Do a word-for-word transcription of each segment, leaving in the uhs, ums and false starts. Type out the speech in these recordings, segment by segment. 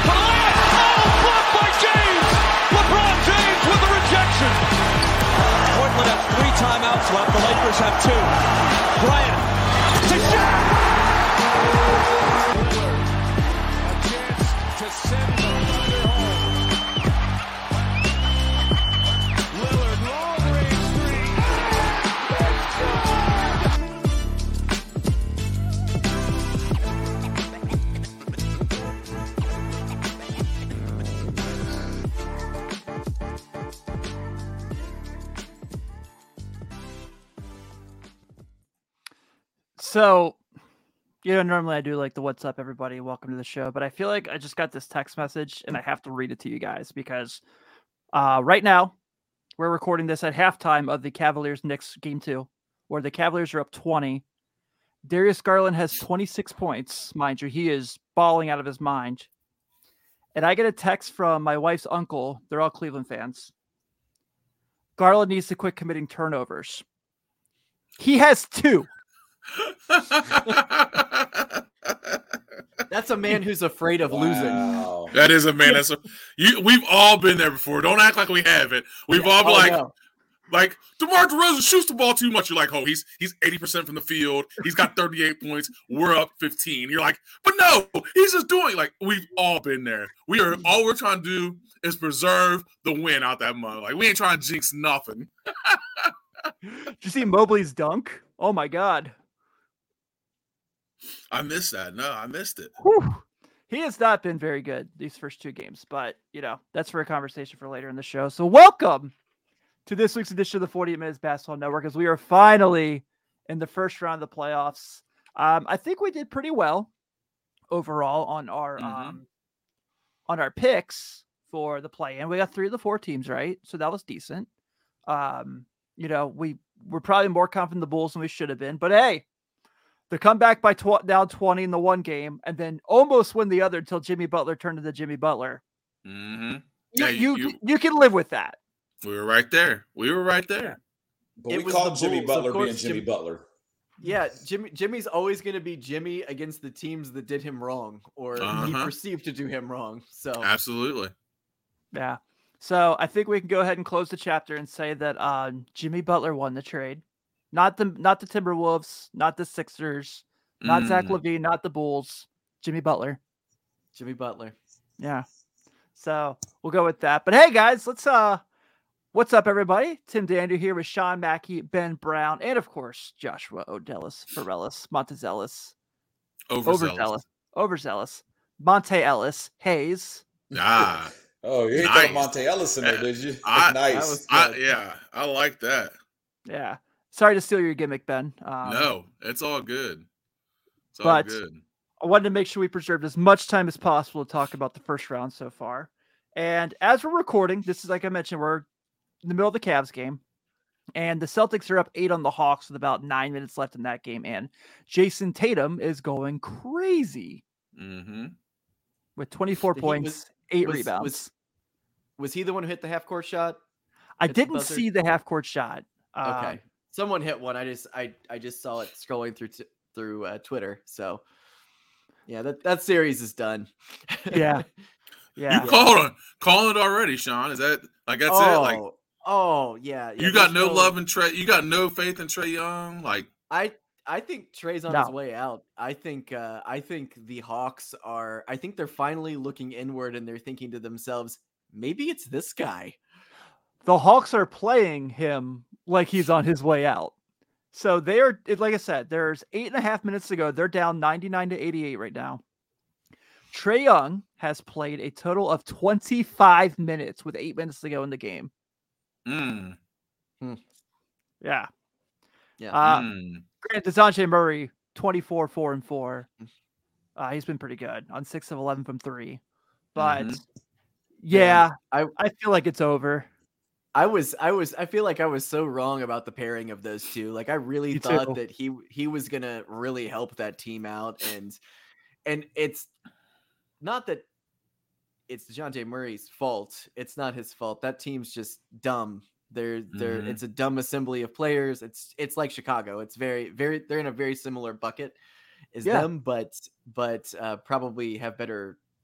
for the layup. Oh, blocked by James. LeBron James with the rejection. Portland has three timeouts left. The Lakers have two. Bryant to shot. A chance to send the Thunder home. Lillard, long range three. So, you know, normally I do like the what's up, everybody, welcome to the show, but I feel like I just got this text message and I have to read it to you guys because uh, right now we're recording this at halftime of the Cavaliers Knicks game two, where the Cavaliers are up twenty. Darius Garland has twenty-six points, mind you. He is balling out of his mind. And I get a text from my wife's uncle. They're all Cleveland fans. Garland needs to quit committing turnovers. He has two. That's a man who's afraid of Wow. losing. That is a man. That's a, you. We've all been there before. Don't act like we haven't. We've all been Oh, like, no. like DeMar DeRozan shoots the ball too much. You're like, oh, he's he's eighty percent from the field. He's got thirty-eight points. We're up fifteen. You're like, but no, he's just doing like we've all been there. We are all we're trying to do is preserve the win out that month. Like we ain't trying to jinx nothing. Did you see Mobley's dunk? Oh my God. I missed that. No, I missed it. Whew. He has not been very good these first two games, but you know, that's for a conversation for later in the show. So welcome to this week's edition of the forty-eight Minutes Basketball Network, as we are finally in the first round of the playoffs. Um, I think we did pretty well overall on our Mm-hmm. um, on our picks for the play-in. We got three of the four teams right, so that was decent. Um, you know, we were probably more confident in the Bulls than we should have been, but hey. The comeback by tw- down twenty in the one game and then almost win the other until Jimmy Butler turned into Jimmy Butler. Mm-hmm. You, Yeah, you, you- you can live with that. We were right there. We were right there. But It we was called the Jimmy Bulls, of Butler being course, Jimmy Jim- Butler. Yeah, Jimmy. Jimmy's always going to be Jimmy against the teams that did him wrong or he Uh-huh. perceived to do him wrong. So Absolutely. Yeah. So I think we can go ahead and close the chapter and say that uh, Jimmy Butler won the trade. Not the not the Timberwolves, not the Sixers, not Zach Mm. LaVine, not the Bulls. Jimmy Butler. Jimmy Butler. Yeah. So we'll go with that. But hey, guys, let's uh, what's up, everybody? Tim Dandu here with Sean Mackey, Ben Brown, and of course Joshua Odellis, Ferellis, Montezelis, Overzealous. Overzealous, Overzealous, Monte Ellis, Hayes. Ah, Oh, you ain't Nice. got Monte Ellis in there, did you? I- nice. that was- I, yeah, I like that. Yeah. Sorry to steal your gimmick, Ben. Um, No, it's all good. It's all but- good. I wanted to make sure we preserved as much time as possible to talk about the first round so far. And as we're recording, this is like I mentioned, we're in the middle of the Cavs game. And the Celtics are up eight on the Hawks with about nine minutes left in that game. And Jason Tatum is going crazy Mm-hmm. with twenty-four He points, was- eight was- rebounds. Was, was he the one who hit the half court shot? I hit the didn't buzzer? see the half court shot. Okay, Um, someone hit one. I just I I just saw it scrolling through t- through uh, Twitter. So yeah, that that series is done. Yeah. yeah. You called it, calling it already, Sean. Is that like that's oh, it? Like oh yeah. yeah, you got there's no love in Trey. You got no faith in Trey Young. Like I I think Trey's on his No. way out. I think uh, I think the Hawks are. I think they're finally looking inward and they're thinking to themselves, maybe it's this guy. The Hawks are playing him like he's on his way out. So they are, it- like I said, there's eight and a half minutes to go. They're down ninety-nine to eighty-eight right now. Trey Young has played a total of twenty-five minutes with eight minutes to go in the game. mm, Yeah. Yeah. Uh, mm. Granted, DeJounte Murray, twenty-four, four and four. Uh, he's been pretty good on six of eleven from three. But Mhm. yeah, I- I feel like it's over. I was, I was, I feel like I was so wrong about the pairing of those two. Like I really Me thought too. that he he was gonna really help that team out, and and it's not that it's DeJounte Murray's fault. It's not his fault. That team's just dumb. They're they're Mhm. it's a dumb assembly of players. It's it's like Chicago. It's very very they're in a very similar bucket as Yeah. them, but but uh, probably have better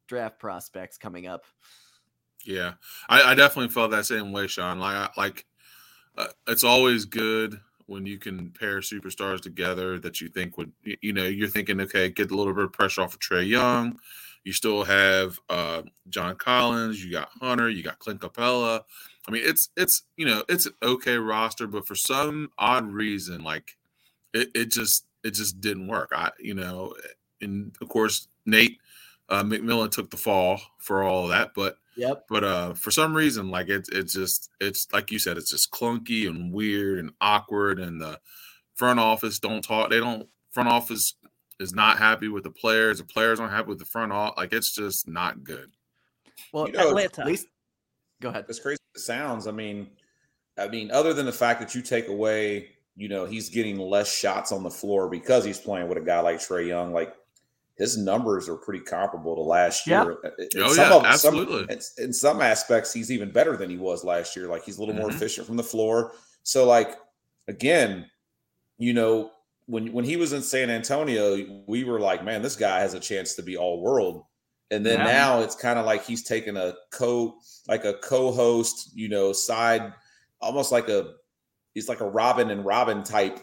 draft prospects coming up. Yeah, I, I definitely felt that same way, Sean. Like, I, like uh, it's always good when you can pair superstars together that you think would, you know, you're thinking, okay, get a little bit of pressure off of Trae Young. You still have uh, John Collins. You got Hunter. You got Clint Capella. I mean, it's it's you know it's an okay roster, but for some odd reason, like it, it just it just didn't work. I you know, and of course Nate uh, McMillan took the fall for all of that, but Yep. but uh, for some reason, like it's it's just it's like you said, it's just clunky and weird and awkward, and the front office don't talk. They don't front office is not happy with the players. The players aren't happy with the front office. Like it's just not good. Well, You know, Atlanta. at least go ahead. As crazy as it sounds, I mean, I mean, other than the fact that you take away, you know, he's getting less shots on the floor because he's playing with a guy like Trae Young, like his numbers are pretty comparable to last Yeah. year. In Oh, some yeah, of- absolutely. Some, in some aspects, he's even better than he was last year. Like he's a little more Mhm. efficient from the floor. So, like, again, you know, when when he was in San Antonio, we were like, man, this guy has a chance to be all world. And then Yeah. now it's kind of like he's taking a co like a co-host, you know, side, almost like a he's like a Robin and Robin type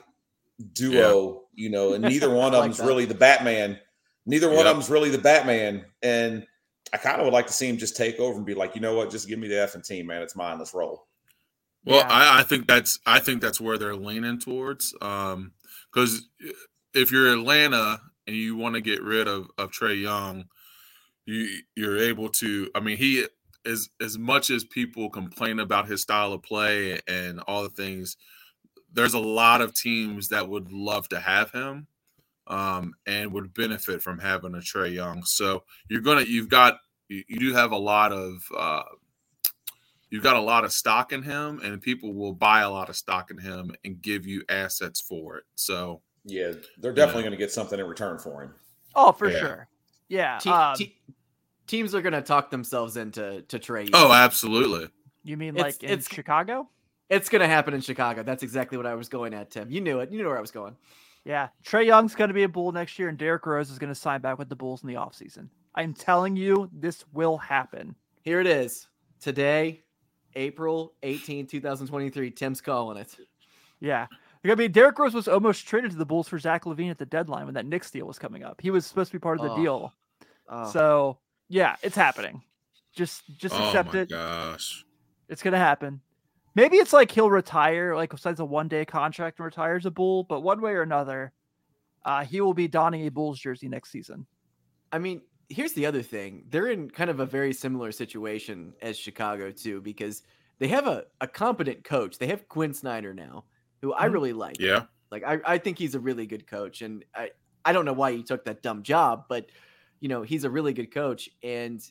duo, you know, and neither one I of like them's that. really the Batman. Neither one Yep. of them's really the Batman. And I kind of would like to see him just take over and be like, you know what, just give me the effing team, man. It's mine. Let's roll. Well, Yeah. I, I think that's I think that's where they're leaning towards. Um, because if you're Atlanta and you want to get rid of of Trae Young, you you're able to. I mean, he is as much as people complain about his style of play and all the things. There's a lot of teams that would love to have him, um, and would benefit from having a Trae Young. So you're gonna you've got you, you do have a lot of. Uh, You've got a lot of stock in him, and people will buy a lot of stock in him and give you assets for it. So, Yeah, they're definitely Yeah. going to get something in return for him. Oh, for Yeah. sure. Yeah. Te- um, te- teams are going to talk themselves into to Trae Young. oh, absolutely. you mean it's- like in it's- Chicago? It's going to happen in Chicago. That's exactly what I was going at, Tim. You knew it. You knew where I was going. Yeah. Trae Young's going to be a Bull next year, and Derrick Rose is going to sign back with the Bulls in the offseason. I'm telling you, this will happen. Here it is. Today, April eighteenth, twenty twenty-three. Tim's calling it. Yeah. I mean, Derrick Rose was almost traded to the Bulls for Zach LaVine at the deadline when that Knicks deal was coming up. He was supposed to be part of the Oh. deal. Oh, So, yeah, it's happening. Just just Oh accept my it. gosh. It's going to happen. Maybe it's like he'll retire, like signs a one-day contract and retires a Bull, but one way or another, uh, he will be donning a Bulls jersey next season. I mean, here's the other thing. They're in kind of a very similar situation as Chicago, too, because they have a, a competent coach. They have Quinn Snyder now, who I Mhm. really like. Yeah. Like, I, I think he's a really good coach. And I, I don't know why he took that dumb job, but, you know, he's a really good coach. And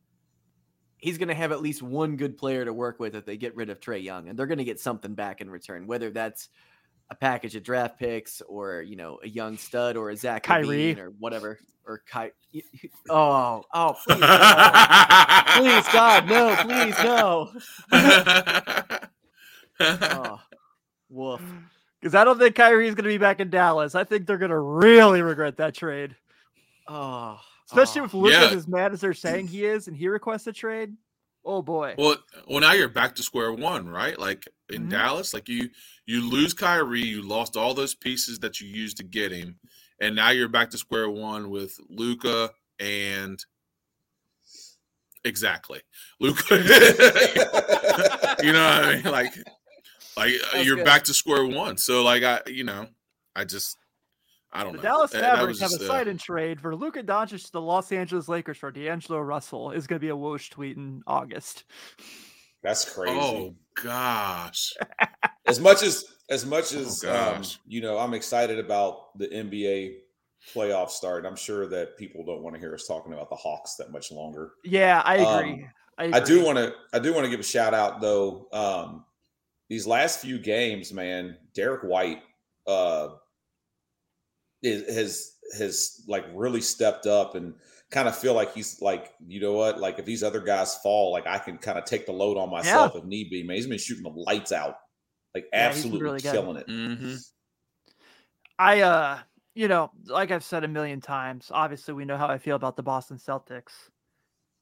he's going to have at least one good player to work with if they get rid of Trae Young. And they're going to get something back in return, whether that's a package of draft picks or, you know, a young stud or a Zach Kyrie. LaVine or whatever. Or Ky- Oh, oh, please, no. Please, God, no, please, no. Oh, woof. Because I don't think Kyrie's going to be back in Dallas. I think they're going to really regret that trade. Oh, Especially oh. if Luka's Yeah. as mad as they're saying he is and he requests a trade. Oh, boy. Well, well, now you're back to square one, right? Like in Mhm. Dallas, like you you lose Kyrie, you lost all those pieces that you used to get him, and now you're back to square one with Luka and exactly Luka. You know what I mean? Like, like uh, That's you're good. back to square one. So, like, I, you know, I just, I don't The know. Dallas That- that Mavericks was have a just, uh, sign-in trade for Luka Doncic to the Los Angeles Lakers for D'Angelo Russell. Is going to be a Woj tweet in August. That's crazy. Oh gosh. As much as as much as Oh, um, gosh. you know, I'm excited about the N B A playoff start. I'm sure that people don't want to hear us talking about the Hawks that much longer. Yeah, I Um, agree. I, I do agree. want to I do want to give a shout out though. Um, these last few games, man, Derek White uh, is, has has like really stepped up and kind of feel like he's like, you know what, like if these other guys fall, like I can kind of take the load on myself if need be. Man, he's been shooting the lights out, like Yeah, he's been absolutely really good. killing it. Mm-hmm. I, uh, you know, like I've said a million times, obviously we know how I feel about the Boston Celtics.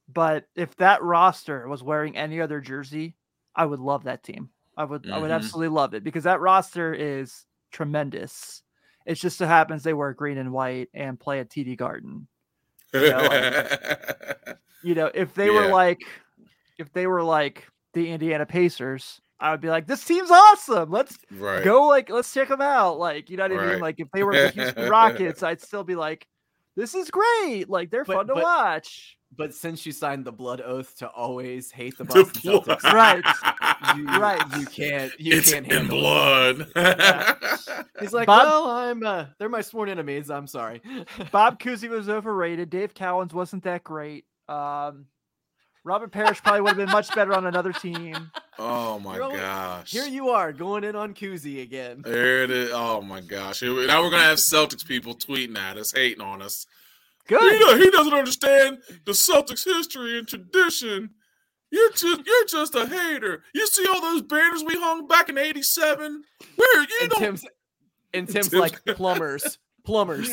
But if that roster was wearing any other jersey, I would love that team. I would mm-hmm. I would absolutely love it because that roster is tremendous. It just so happens they wear green and white and play at T D Garden. You know, like, you know if they yeah. were like if they were like the Indiana Pacers, I would be like, this team's awesome. Let's right. go, like, let's check them out. Like, you know what I right. mean? Like, if they were the Houston Rockets, I'd still be like, this is great. Like, they're but, fun to but, watch. But since you signed the blood oath to always hate the Boston the Celtics, right, you, right, you can't, you it's can't in handle blood. It. Yeah. He's like, Bob, well, I'm, uh, they're my sworn enemies. I'm sorry. Bob Cousy was overrated. Dave Cowens wasn't that great. Um, Robert Parrish probably would have been much better on another team. Oh my only, gosh! Here you are going in on Cousy again. There it is. Oh my gosh! Now we're gonna have Celtics people tweeting at us, hating on us. Good. He, he doesn't understand the Celtics history and tradition. You're just you're just a hater. You see all those banners we hung back in eighty-seven? Where you and don't? Tim's, and Tim's, Tim's like plumbers. Plumbers.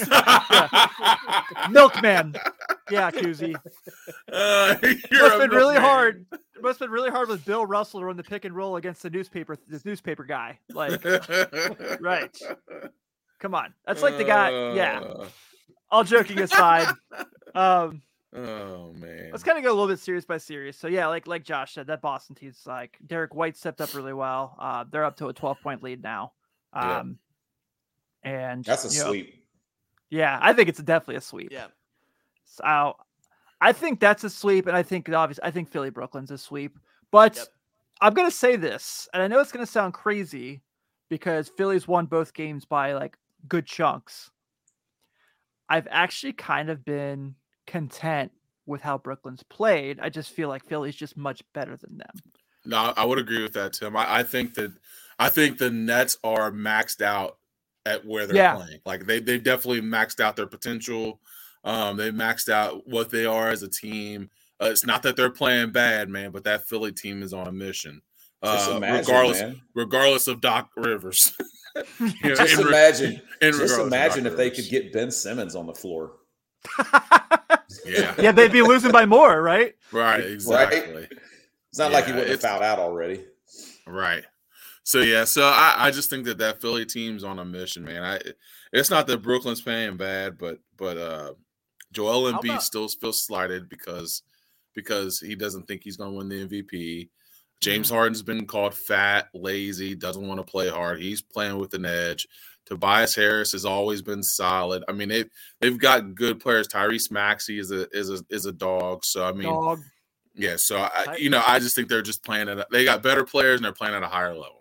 Yeah. Milkman. Yeah, Cousy. Uh, it must have been really man. hard. It must have been really hard with Bill Russell to run the pick and roll against the newspaper, this newspaper guy. Like, right. Come on. That's like the guy. Yeah. All joking aside. Um, oh, man. Let's kind of go a little bit serious by serious. So, yeah, like like Josh said, that Boston team's like Derek White stepped up really well. Uh, they're up to a twelve-point lead now. Um, yeah. And that's a sweep. Know, yeah, I think it's definitely a sweep. Yeah. So I think that's a sweep, and I think obviously I think Philly Brooklyn's a sweep. But yep. I'm gonna say this, and I know it's gonna sound crazy because Philly's won both games by like good chunks. I've actually kind of been content with how Brooklyn's played. I just feel like Philly's just much better than them. No, I would agree with that, Tim. I, I think that I think the Nets are maxed out at where they're yeah. playing. Like they they've definitely maxed out their potential. Um, they maxed out what they are as a team. Uh, it's not that they're playing bad, man, but that Philly team is on a mission. Uh, imagine, regardless, man. regardless of Doc Rivers. you know, just in, imagine, in just imagine if Rivers. they could get Ben Simmons on the floor. yeah, yeah, they'd be losing by more, right? Right, exactly. Right? It's not yeah, like he wouldn't have fouled out already. Right. So yeah, so I, I just think that that Philly team's on a mission, man. I it's not that Brooklyn's playing bad, but but uh, Joel Embiid about- still feels slighted because because he doesn't think he's going to win the M V P. James mm-hmm. Harden's been called fat, lazy, doesn't want to play hard. He's playing with an edge. Tobias Harris has always been solid. I mean, they've they've got good players. Tyrese Maxey is a is a is a dog. So I mean, dog. yeah. So I, you know, I just think they're just playing at a, they got better players and they're playing at a higher level.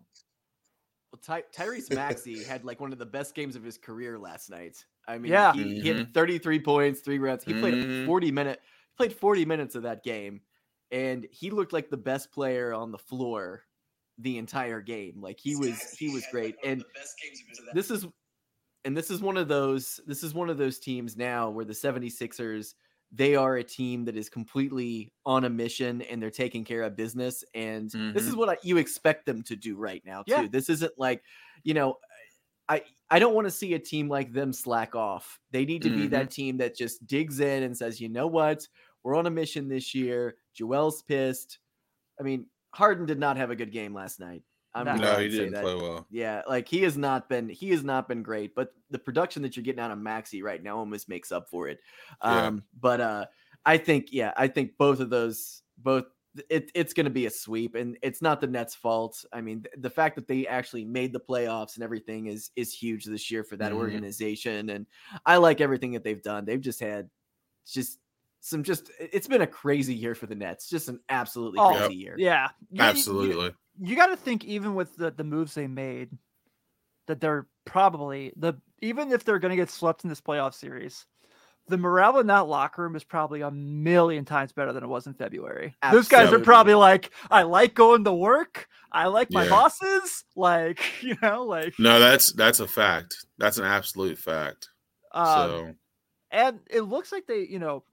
Ty- Tyrese Maxey had like one of the best games of his career last night. I mean, yeah. he, mm-hmm. he had thirty-three points, three rebounds. He played mm-hmm. forty minute, played forty minutes of that game, and he looked like the best player on the floor the entire game. Like he was, he was great. And this is, and this is one of those, this is one of those teams now where the seventy-sixers, they are a team that is completely on a mission and they're taking care of business. And mm-hmm. this is what I, you expect them to do right now too. Yeah. This isn't like, you know, I, I don't want to see a team like them slack off. They need to mm-hmm. be that team that just digs in and says, you know what, we're on a mission this year. Joel's pissed. I mean, Harden did not have a good game last night. I'm no, he didn't play well. Yeah, like he has not been he has not been great, but the production that you're getting out of Maxey right now almost makes up for it. Um, yeah. But uh, I think, yeah, I think both of those, both it, it's going to be a sweep, and it's not the Nets' fault. I mean, th- the fact that they actually made the playoffs and everything is is huge this year for that mm-hmm. organization, and I like everything that they've done. They've just had just. Some just it's been a crazy year for the Nets, just an absolutely oh, crazy year. Yeah, you, absolutely. You, you got to think even with the, the moves they made, that they're probably the even if they're going to get swept in this playoff series, the morale in that locker room is probably a million times better than it was in February. Absolutely. Those guys are probably like, I like going to work. I like my yeah. bosses. Like you know, like no, that's that's a fact. That's an absolute fact. Um, so, and it looks like they, you know.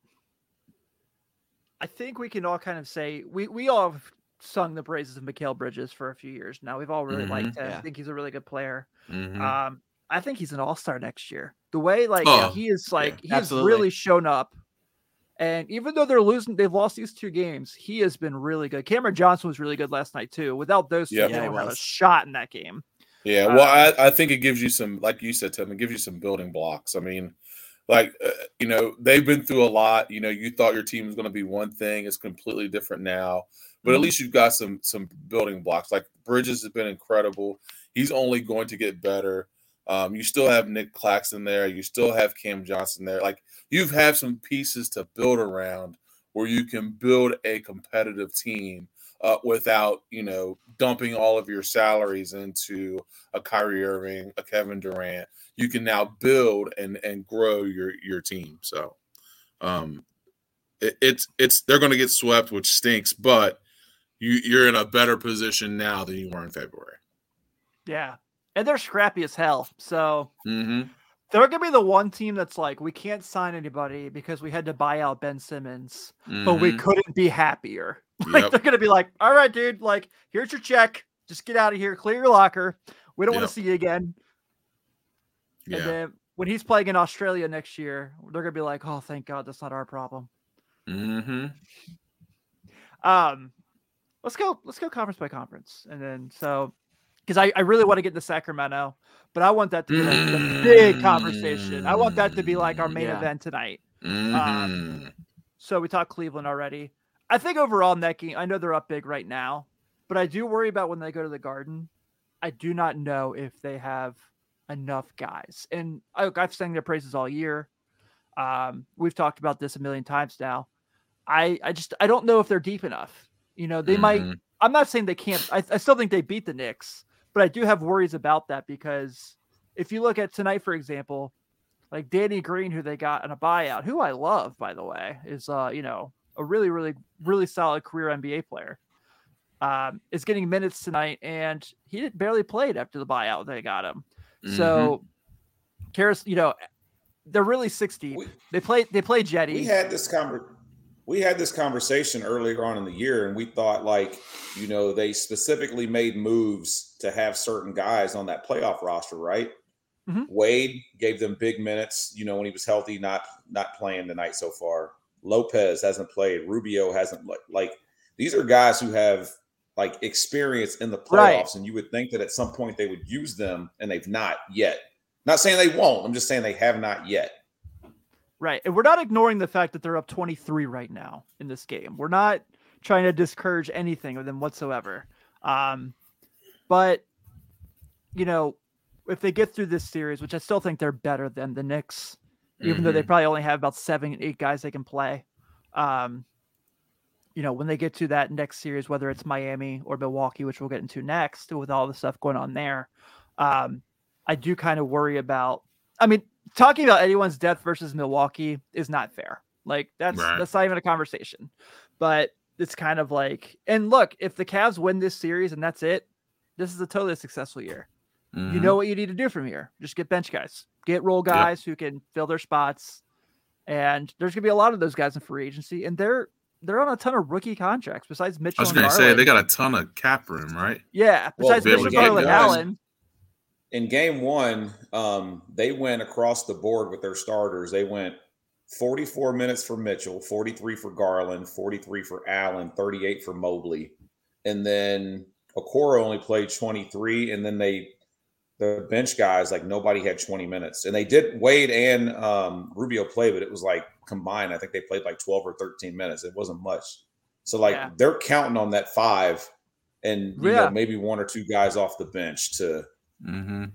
I think we can all kind of say we, we all have sung the praises of Mikal Bridges for a few years now. We've all really mm-hmm. liked him. Yeah. I think he's a really good player. Mm-hmm. Um, I think he's an all-star next year. The way like oh, he is like yeah, he's really shown up And even though they're losing, they've lost these two games, he has been really good. Cameron Johnson was really good last night too. Without those two, Yeah. they Yeah, he don't have a was. shot in that game. Yeah, well, I, I think it gives you some, like you said, Tim, it gives you some building blocks. I mean, like, uh, you know, they've been through a lot. You know, you thought your team was going to be one thing. It's completely different now. But Mhm. at least you've got some some building blocks. Like, Bridges has been incredible. He's only going to get better. Um, you still have Nick Claxton there. You still have Cam Johnson there. Like, you've had some pieces to build around where you can build a competitive team uh, without, you know, dumping all of your salaries into a Kyrie Irving, a Kevin Durant. You can now build and and grow your your team. So, um, it, it's it's they're going to get swept, which stinks, but you you're in a better position now than you were in February. Yeah. And they're scrappy as hell. So Mm-hmm. they're going to be the one team that's like, we can't sign anybody because we had to buy out Ben Simmons, but we Mhm. couldn't be happier. Like, Yep. they're going to be like, all right, dude, like, here's your check. Just get out of here. Clear your locker. We don't want Yep. to see you again. Yeah. And then when he's playing in Australia next year, they're going to be like, oh, thank God, that's not our problem. Mm-hmm. Um, let's go, let's go conference by conference. And then, so, because I, I really want to get to Sacramento, but I want that to be like the big conversation. I want that to be like our main Yeah. event tonight. Mm-hmm. So we talked Cleveland already. I think overall in that game, I know they're up big right now, but I do worry about when they go to the Garden. I do not know if they have enough guys. And I, I've sang their praises all year. Um, we've talked about this a million times now. I, I just, I don't know if they're deep enough. You know, they might, Mhm. I'm not saying they can't. I, I still think they beat the Knicks, but I do have worries about that because if you look at tonight, for example, like Danny Green, who they got on a buyout, who I love, by the way, is, uh, you know, a really, really, really solid career N B A player, um, is getting minutes tonight, and he did barely played after the buyout they got him. So, Karis, you know, they're really six deep. We, They play, they play Jetty. we had this conver- we had this conversation earlier on in the year, and we thought, like, you know, they specifically made moves to have certain guys on that playoff roster, right? Mhm. Wade gave them big minutes, you know, when he was healthy, not not playing tonight so far. Lopez hasn't played. Rubio hasn't, like, like these are guys who have like experience in the playoffs, Right. and you would think that at some point they would use them, and they've not yet. Not saying they won't. I'm just saying they have not yet. Right. And we're not ignoring the fact that they're up twenty-three right now in this game. We're not trying to discourage anything with them whatsoever. Um, but, you know, if they get through this series, which I still think they're better than the Knicks, even though they Mhm. probably only have about seven, eight guys they can play. Um, you know, when they get to that next series, whether it's Miami or Milwaukee, which we'll get into next with all the stuff going on there, um, I do kind of worry about, I mean, talking about anyone's depth versus Milwaukee is not fair. Like that's, Right. that's not even a conversation, but it's kind of like, and look, if the Cavs win this series and that's it, this is a totally successful year. You know what you need to do from here. Just get bench guys, get role guys who can fill their spots. And there's gonna be a lot of those guys in free agency, and they're they're on a ton of rookie contracts besides I Mitchell was and going to say Garland. they got a ton of cap room, right? yeah, Well, besides be able Mitchell, to get Garland, guys. Allen. In game one, um, they went across the board with their starters. They went forty-four minutes for Mitchell, forty-three for Garland, forty-three for Allen, thirty-eight for Mobley. And then Okoro only played twenty-three. And then they, the bench guys, like nobody had twenty minutes. And they did, Wade and um, Rubio play, but it was like combined. I think they played like twelve or thirteen minutes. It wasn't much. So like Yeah. they're counting on that five and, you Yeah. know, maybe one or two guys off the bench to, Mm-hmm.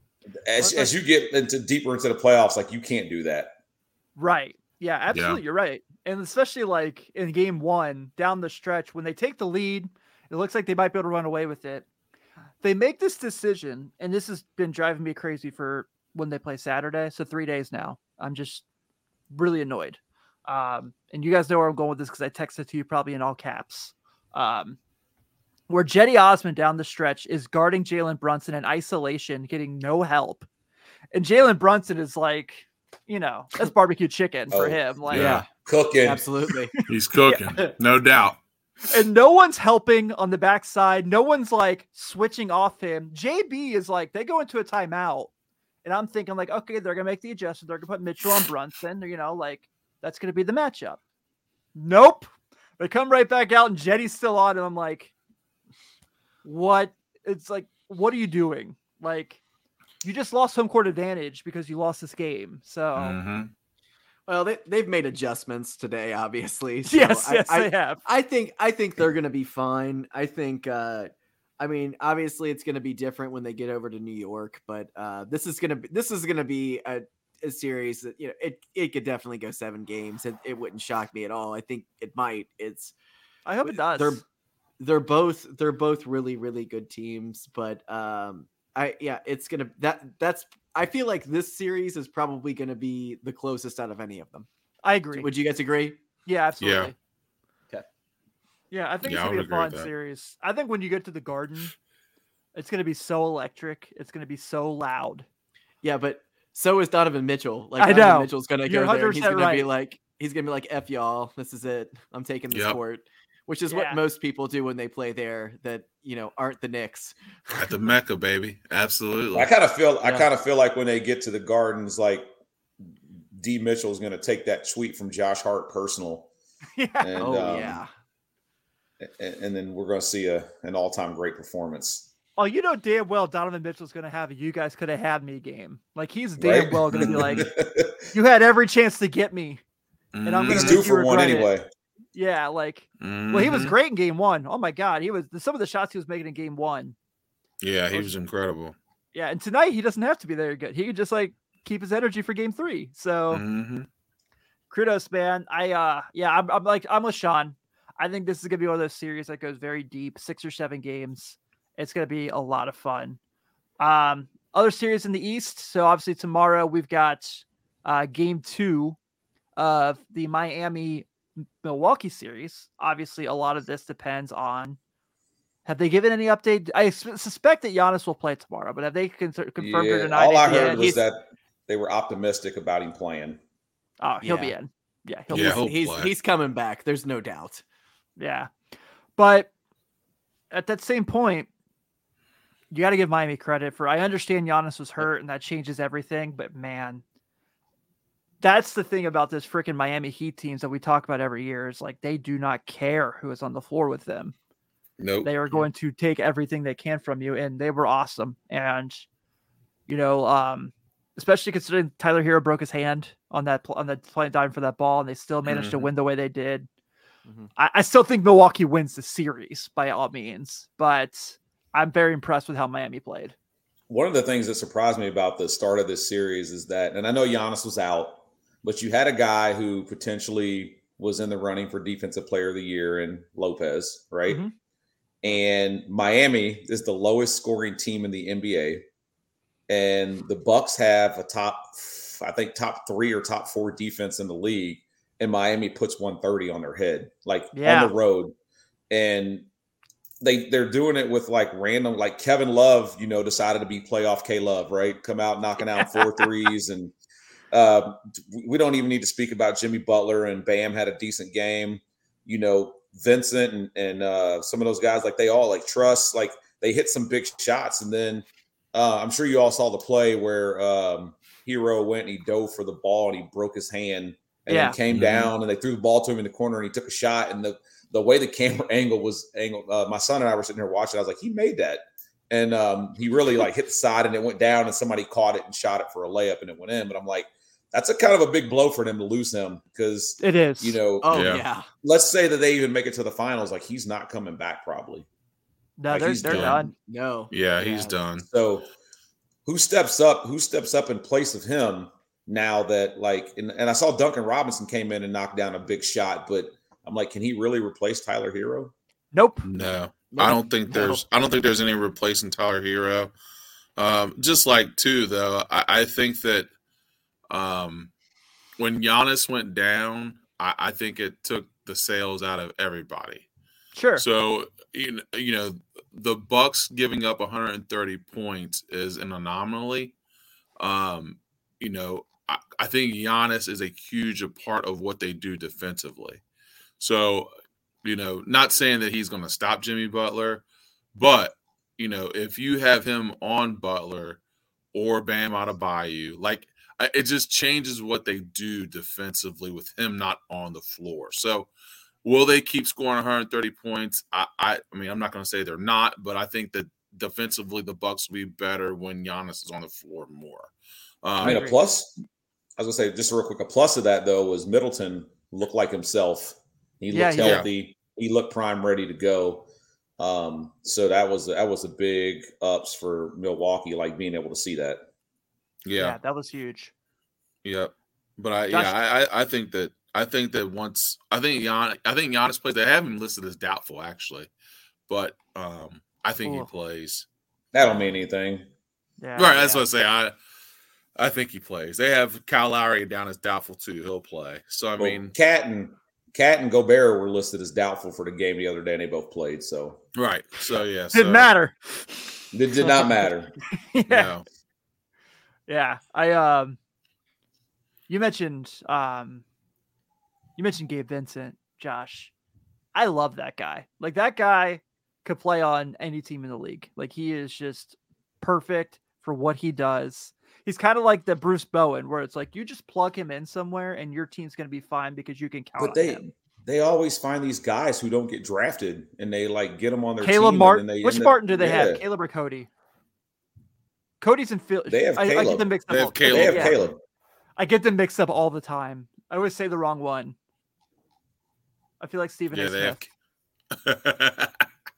as, Well, as you get into deeper into the playoffs, like you can't do that. Right. Yeah, absolutely. You're right. And especially like in game one, down the stretch, when they take the lead, it looks like they might be able to run away with it. They make this decision, and this has been driving me crazy for when they play Saturday. So three days now. I'm just really annoyed. Um, and you guys know where I'm going with this because I texted to you probably in all caps. Um, where Jetty Osman down the stretch is guarding Jalen Brunson in isolation, getting no help. And Jalen Brunson is like, you know, that's barbecue chicken for Oh, him. Like, Yeah. Cooking. Absolutely. He's cooking, no doubt. and no one's helping on the backside. No one's like switching off him. J B is like, they go into a timeout. And I'm thinking like, okay, they're going to make the adjustment. They're going to put Mitchell on Brunson. You know, like that's going to be the matchup. Nope. They come right back out and Jetty's still on, and I'm like, what? It's like, what are you doing? Like, you just lost home court advantage because you lost this game. So, Mm-hmm. Well, they they've made adjustments today, obviously. So yes, I, yes, I, they have. I think I think they're gonna be fine. I think uh I mean, obviously it's gonna be different when they get over to New York, but uh this is gonna be this is gonna be a, a series that, you know, it it could definitely go seven games. It it wouldn't shock me at all. I think it might. It's I hope it does. they're they're both they're both really, really good teams, but um I yeah, it's gonna that that's I feel like this series is probably gonna be the closest out of any of them. I agree. Would you guys agree? Yeah, absolutely. Yeah. Okay. Yeah, I think Yeah, it's I gonna would be a agree fun with that. series. I think when you get to the Garden, it's gonna be so electric. It's gonna be so loud. Yeah, but so is Donovan Mitchell. Like I Donovan know. Mitchell's gonna You're go there and he's one hundred percent gonna be right. like he's gonna be like, F y'all, this is it. I'm taking this Yep. court. Which is Yeah. what most people do when they play there that, you know, aren't the Knicks. At the Mecca, baby. Absolutely. I kind of feel I Yeah. kind of feel like when they get to the Gardens, like D Mitchell's going to take that tweet from Josh Hart personal, Yeah. and oh um, yeah. and, and then we're going to see a an all time great performance. Oh, you know damn well Donovan Mitchell's gonna have a "you guys could have had me" game. Like he's damn Right? well gonna be like, "You had every chance to get me." and I'm He's gonna due make you for one regret it. anyway. Yeah, like Mm-hmm. well, he was great in game one. Oh my god, he was some of the shots he was making in game one. Yeah, he was incredible. Yeah, and tonight he doesn't have to be very good. He could just like keep his energy for game three. So Mm-hmm. kudos, man. I uh yeah, I'm, I'm like I'm with Sean. I think this is gonna be one of those series that goes very deep, six or seven games. It's gonna be a lot of fun. Um, other series in the East. So obviously tomorrow we've got uh game two of the Miami Milwaukee series. Obviously, a lot of this depends on. Have they given any update? I s- suspect that Giannis will play tomorrow, but have they con- confirmed or Yeah, denied all I it? Yeah, heard was he's- that they were optimistic about him playing. Oh, he'll be Yeah. in. Yeah, he'll Yeah, be He's, he'll he's play. he's coming back. There's no doubt. Yeah. But at that same point, you got to give Miami credit for. I understand Giannis was hurt and that changes everything, but man, that's the thing about this freaking Miami Heat teams that we talk about every year is like they do not care who is on the floor with them. Nope. They are going to take everything they can from you, and they were awesome. And you know, um, especially considering Tyler Hero broke his hand on that pl- on that play dime for that ball, and they still managed to Mhm. win the way they did. Mhm. I, I still think Milwaukee wins the series by all means, but I'm very impressed with how Miami played. One of the things that surprised me about the start of this series is that, and I know Giannis was out, but you had a guy who potentially was in the running for Defensive Player of the Year in Lopez, right? Mhm. And Miami is the lowest scoring team in the N B A, and the Bucks have a top, I think, top three or top four defense in the league, and Miami puts one thirty on their head, like Yeah. on the road, and they they're doing it with like random, like Kevin Love, you know, decided to be playoff K Love, right? Come out knocking out four threes, and uh, we don't even need to speak about Jimmy Butler, and Bam had a decent game, you know. Vincent and, and uh, some of those guys, like they all like trust, like they hit some big shots. And then uh, I'm sure you all saw the play where um, Hero went and he dove for the ball and he broke his hand and Yeah. then came Mhm. down and they threw the ball to him in the corner and he took a shot. And the, the way the camera angle was angled, uh, my son and I were sitting here watching. I was like, he made that. And um, he really like hit the side and it went down and somebody caught it and shot it for a layup and it went in. But I'm like, that's a kind of a big blow for them to lose him because, It is. you know, Oh Yeah. yeah. let's say that they even make it to the finals. Like he's not coming back probably. no, like, they're, he's they're done. done. No. Yeah, he's Yeah. done. So who steps up? Who steps up in place of him now that like, and, and I saw Duncan Robinson came in and knocked down a big shot, but I'm like, can he really replace Tyler Hero? Nope. No, No. I don't think No. there's. I don't think there's any replacing Tyler Hero. Um, just like too, though, I, I think that um, when Giannis went down, I, I think it took the sails out of everybody. Sure. So you know, you know, the Bucks giving up one hundred thirty points is an anomaly. Um, you know, I, I think Giannis is a huge part of what they do defensively. So, you know, not saying that he's going to stop Jimmy Butler, but you know, if you have him on Butler or Bam Adebayo, like I, it just changes what they do defensively with him not on the floor. So will they keep scoring one hundred thirty points? I, I, I mean, I'm not going to say they're not, but I think that defensively the Bucks will be better when Giannis is on the floor more. Um, I mean, a plus, I was going to say, just real quick, a plus of that, though, was Middleton looked like himself. He Yeah, looked he did. healthy. He looked prime, ready to go. Um, so that was that was a big ups for Milwaukee, like being able to see that. Yeah, yeah, that was huge. yeah. But I, Josh- yeah, I, I, I think that I think that once I think Gian, I think Giannis plays. They have him listed as doubtful, actually, but um, I think Ooh. he plays. That don't mean anything. Yeah, Right, that's yeah. what I say. I I think he plays. They have Kyle Lowry down as doubtful too. He'll play. So I Well, mean, Cat and Cat and Gobert were listed as doubtful for the game the other day, and they both played. So right. So yeah, Didn't so, matter. it did not matter. yeah. No. Yeah, I um, you mentioned um, you mentioned Gabe Vincent, Josh. I love that guy. Like that guy could play on any team in the league. Like he is just perfect for what he does. He's kind of like the Bruce Bowen, where it's like you just plug him in somewhere and your team's going to be fine because you can count But on they him. they always find these guys who don't get drafted, and they like get them on their Caleb team. Martin. And then they Which end up- Martin do they yeah, have? Caleb or Cody? Cody's in Phil. They have I, I get Caleb. them mixed up. They have all- Caleb. They have yeah. Caleb. I get them mixed up all the time. I always say the wrong one. I feel like Stephen Yeah, A. they Smith. have.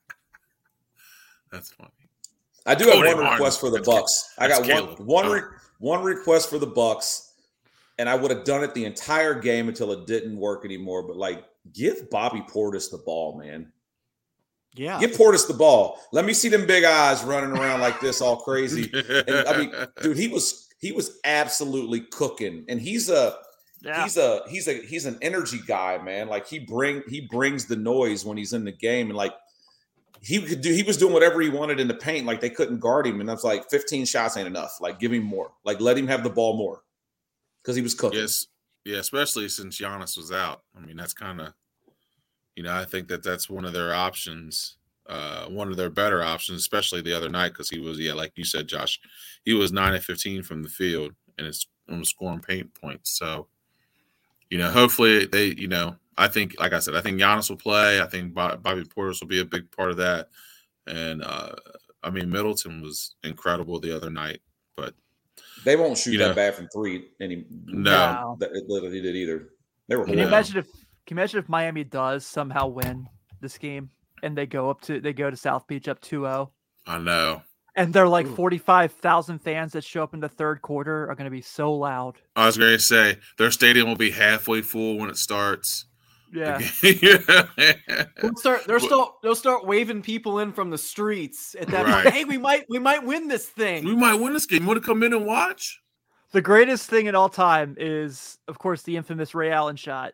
That's funny. I do have Cody one Martin. request for the That's Bucks. I that's got one Caleb. one Oh. re, one request for the Bucks, and I would have done it the entire game until it didn't work anymore. But like, give Bobby Portis the ball, man. Yeah. Give Portis the ball. Let me see them big eyes running around like this, all crazy. And I mean, dude, he was he was absolutely cooking, and he's a Yeah. he's a he's a he's an energy guy, man. Like he bring he brings the noise when he's in the game, and like he could do. He was doing whatever he wanted in the paint. Like they couldn't guard him, and I was like, fifteen shots ain't enough. Like give him more. Like let him have the ball more, because he was cooking. Yes, yeah, especially since Giannis was out. I mean, that's kind of, you know, I think that that's one of their options, uh, one of their better options, especially the other night because he was, yeah, like you said, Josh, he was nine and fifteen from the field and it's almost scoring paint points. So, you know, hopefully they, you know, I think, like I said, I think Giannis will play. I think Bobby Portis will be a big part of that. And uh, I mean, Middleton was incredible the other night, but They won't shoot You that know. bad from three any. No. that it literally did either. They were Can you Yeah. horrible. imagine if can you imagine if Miami does somehow win this game and they go up to they go to South Beach up two oh I know. and they're like Ooh. forty-five thousand fans that show up in the third quarter are going to be so loud. I was going to say their stadium will be halfway full when it starts. Yeah. yeah. They'll start. They'll still. They'll start waving people in from the streets at that Right. point. Hey, we might. We might win this thing. We might win this game. You want to come in and watch? The greatest thing in all time is, of course, the infamous Ray Allen shot.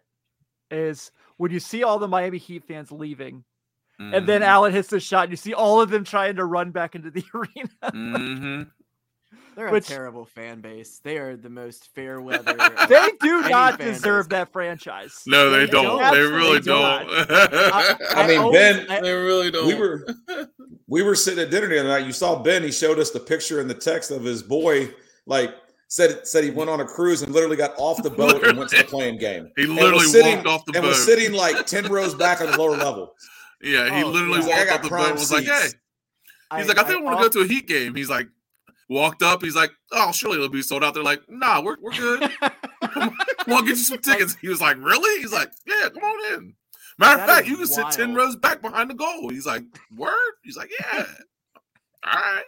Is when you see all the Miami Heat fans leaving, and then Mhm. Allen hits the shot, and you see all of them trying to run back into the arena. Mhm. They're Which- a terrible fan base. They are the most fair weather. They do Any not fan deserve base. that franchise. No, they They don't. don't. They really Absolutely don't. I, I mean, always- Ben- I- they really don't. We were we were sitting at dinner the other night. You saw Ben. He showed us the picture and the text of his boy. Like said said he went on a cruise and literally got off the boat and went to the playing game. He And literally was sitting- walked off the and boat. was sitting like ten rows back on the lower level. yeah, he Oh, literally yeah. He's like, I walked got off the boat prime and was like, seats. hey. He's like, I think I want to go to a Heat game. He's like, walked up. He's like, oh, surely it'll be sold out. They're like, nah, we're, we're good. Come on, get you some tickets. He was like, really? He's like, yeah, come on in. Matter of That fact, is you can sit ten wild. rows back behind the goal. He's like, word? He's like, yeah. All right.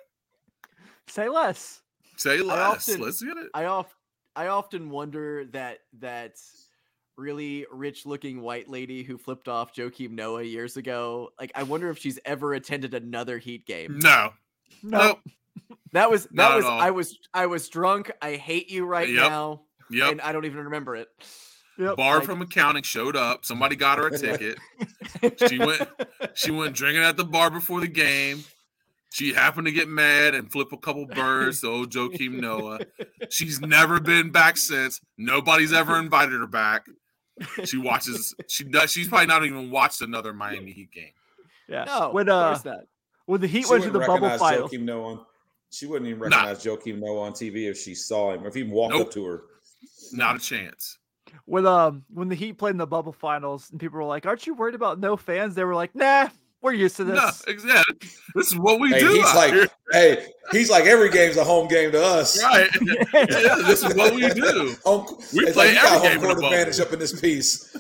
Say less. Say less. often- Let's get it. I off. I often wonder that that really rich-looking white lady who flipped off Joakim Noah years ago. Like, I wonder if she's ever attended another Heat game. No. No. Nope. That was that Not at was all. I was I was drunk. I hate you right Yep. now, Yep. and I don't even remember it. Yep. Barb like- from accounting showed up. Somebody got her a ticket. She went She went drinking at the bar before the game. She happened to get mad and flip a couple birds to old Joakim Noah. She's never been back since. Nobody's ever invited her back. She watches. She does. She's probably not even watched another Miami Heat game. Yeah. No, when of uh course not. when the Heat She went to wouldn't the bubble recognize finals. Joakim Noah. She wouldn't even Nah. recognize Joakim Noah on T V if she saw him, or if he even walked Nope. up to her. Not a chance. When um when the Heat played in the bubble finals and people were like, "Aren't you worried about no fans?" They were like, "Nah, we're used to this." No, exactly. This is what we Hey, do. he's out like, here. hey, he's like every game's a home game to us. Right. Yeah, this is what we do. Home, We it's play like, you got every home game in court a advantage bubble. up in this piece.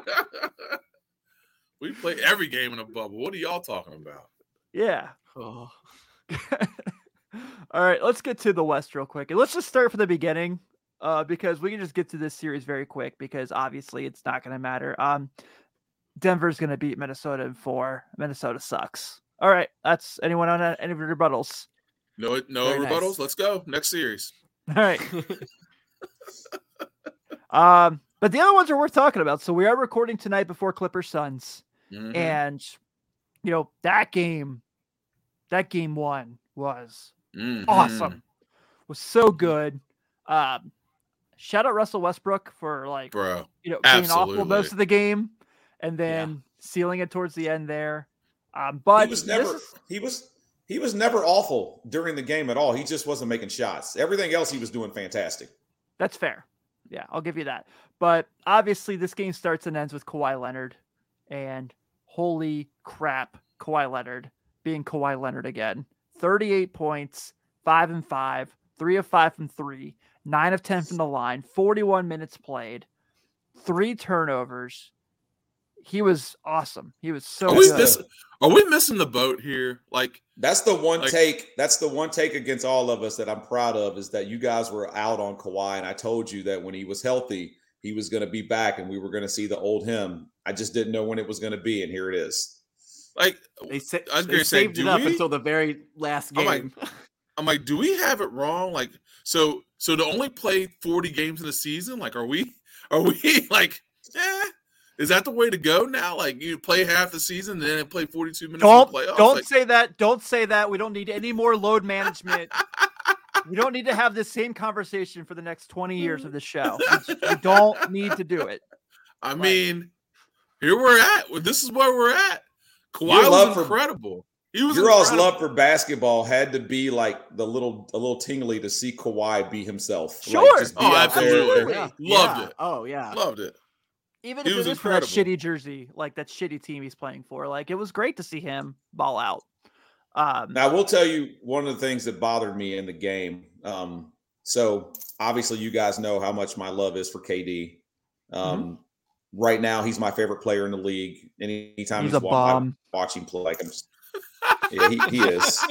We play every game in a bubble. What are y'all talking about? Yeah. Oh. All right, let's get to the West real quick. And let's just start from the beginning, uh, because we can just get to this series very quick because obviously it's not going to matter. Um, Denver's going to beat Minnesota in four. Minnesota sucks. All right, that's anyone on any of your rebuttals? No, no Very rebuttals. nice. Let's go. Next series. All right. um, but the other ones are worth talking about. So we are recording tonight before Clippers Suns, Mhm. and you know that game, that game one was Mhm. awesome. Was so good. Um, shout out Russell Westbrook for like Bro. you know being awful Absolutely. most of the game, and then sealing it towards the end there. Um, but he was this never is- he was he was never awful during the game at all. He just wasn't making shots. Everything else he was doing fantastic. That's fair. Yeah, I'll give you that. But obviously, this game starts and ends with Kawhi Leonard, and holy crap, Kawhi Leonard being Kawhi Leonard again. thirty-eight points, five and five, three of five from three, nine of ten from the line, forty-one minutes played, three turnovers. He was awesome. He was so Are we, good. miss, are we missing the boat here? Like, That's the one Like- take. That's the one take against all of us that I'm proud of is that you guys were out on Kawhi, and I told you that when he was healthy, he was going to be back, and we were going to see the old him. I just didn't know when it was going to be, and here it is. like They, sa- I was they gonna say, saved do it up we? until the very last I'm like- game. I'm like, do we have it wrong? Like, so so to only play forty games in a season, like, are we are we like, eh? Is that the way to go now? Like, you play half the season, then play forty-two minutes Don't in the playoffs? don't Like, say that. Don't say that. We don't need any more load management. We don't need to have this same conversation for the next twenty years of the show. We, we don't need to do it. I mean, here we're at. This is where we're at. Your Kawhi love was for- incredible. He was Your all's incredible. love for basketball had to be like the little a little tingly to see Kawhi be himself. Like, Sure. just be Oh, out there. absolutely. Yeah. Loved Yeah. it. Oh yeah. Loved it. Even He if was it is for that incredible. shitty jersey, like that shitty team he's playing for, like it was great to see him ball out. Um, Now, I will tell you one of the things that bothered me in the game. Um, so obviously, you guys know how much my love is for K D. Um, Right now, he's my favorite player in the league. Anytime he's he's, a wa- I bomb. watch him play, like I'm just, yeah, he, he is.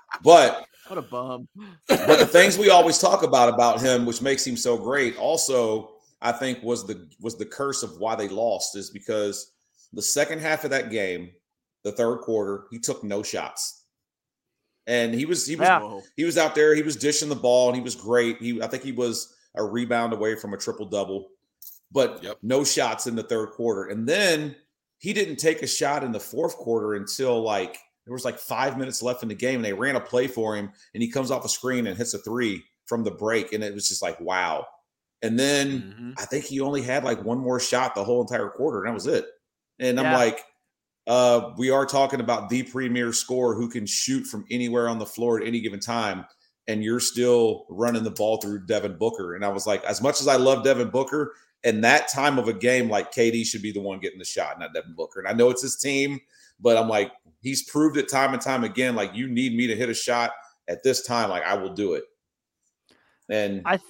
But What a bum. but the things we always talk about about him, which makes him so great, also I think was the was the curse of why they lost, is because the second half of that game, the third quarter, he took no shots, and he was he was Yeah. Whoa. he was out there, he was dishing the ball, and he was great. He I think he was a rebound away from a triple double, but Yep. no shots in the third quarter, and then he didn't take a shot in the fourth quarter until like. There was like five minutes left in the game, and they ran a play for him, and he comes off a screen and hits a three from the break, and it was just like, wow. And then Mhm. I think he only had like one more shot the whole entire quarter, and that was it. And I'm Yeah. like, uh, we are talking about the premier scorer who can shoot from anywhere on the floor at any given time, and you're still running the ball through Devin Booker. And I was like, as much as I love Devin Booker, in that time of a game, like K D should be the one getting the shot, not Devin Booker. And I know it's his team, but I'm like, he's proved it time and time again. Like, you need me to hit a shot at this time, like I will do it. And I th-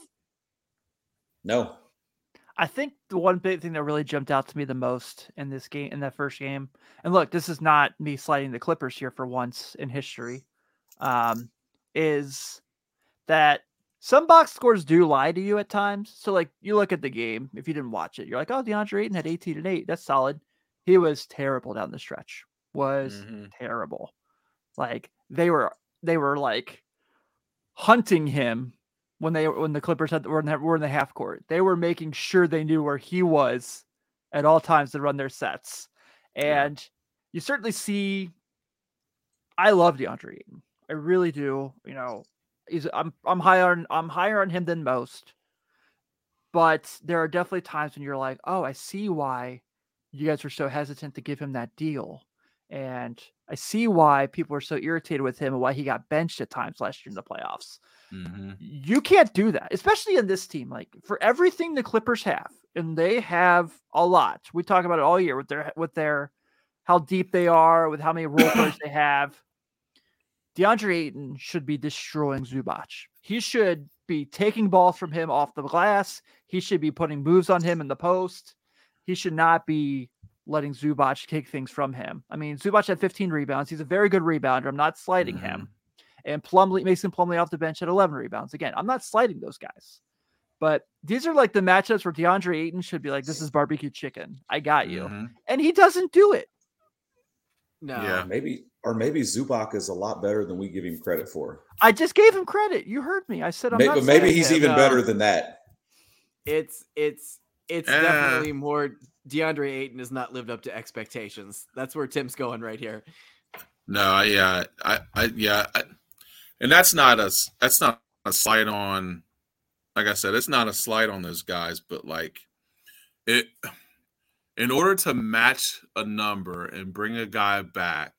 no, I think the one big thing that really jumped out to me the most in this game, in that first game, and look, this is not me sliding the Clippers here for once in history, um, is that some box scores do lie to you at times. So, like, you look at the game, if you didn't watch it, you're like, oh, DeAndre Ayton had eighteen and eight. That's solid. He was terrible down the stretch. Was Mhm. terrible. Like, they were, they were like hunting him when they when the Clippers had were in, the, were in the half court. They were making sure they knew where he was at all times to run their sets. And you certainly see I love DeAndre Ayton. I really do. You know, he's I'm I'm higher on I'm higher on him than most. But there are definitely times when you're like, oh, I see why you guys were so hesitant to give him that deal. And I see why people are so irritated with him and why he got benched at times last year in the playoffs. Mm-hmm. You can't do that, especially in this team. Like for everything the Clippers have, and they have a lot. We talk about it all year with their with their how deep they are, with how many role players they have. DeAndre Ayton should be destroying Zubac. He should be taking balls from him off the glass. He should be putting moves on him in the post. He should not be letting Zubac take things from him. I mean, Zubac had fifteen rebounds. He's a very good rebounder. I'm not slighting Mm-hmm. him. And Plumlee, Mason Plumlee off the bench at eleven rebounds. Again, I'm not slighting those guys. But these are like the matchups where DeAndre Ayton should be like, this is barbecue chicken. I got you. Mm-hmm. And he doesn't do it. No. Yeah. Maybe, or maybe Zubac is a lot better than we give him credit for. I just gave him credit. You heard me. I said I'm Maybe, not but maybe saying he's him. even No. better than that. It's it's it's Eh. definitely more. DeAndre Ayton has not lived up to expectations. That's where Tim's going right here. No, I- yeah, I, I, yeah, I, and that's not a that's not a slight on. Like I said, it's not a slight on those guys, but like it, in order to match a number and bring a guy back,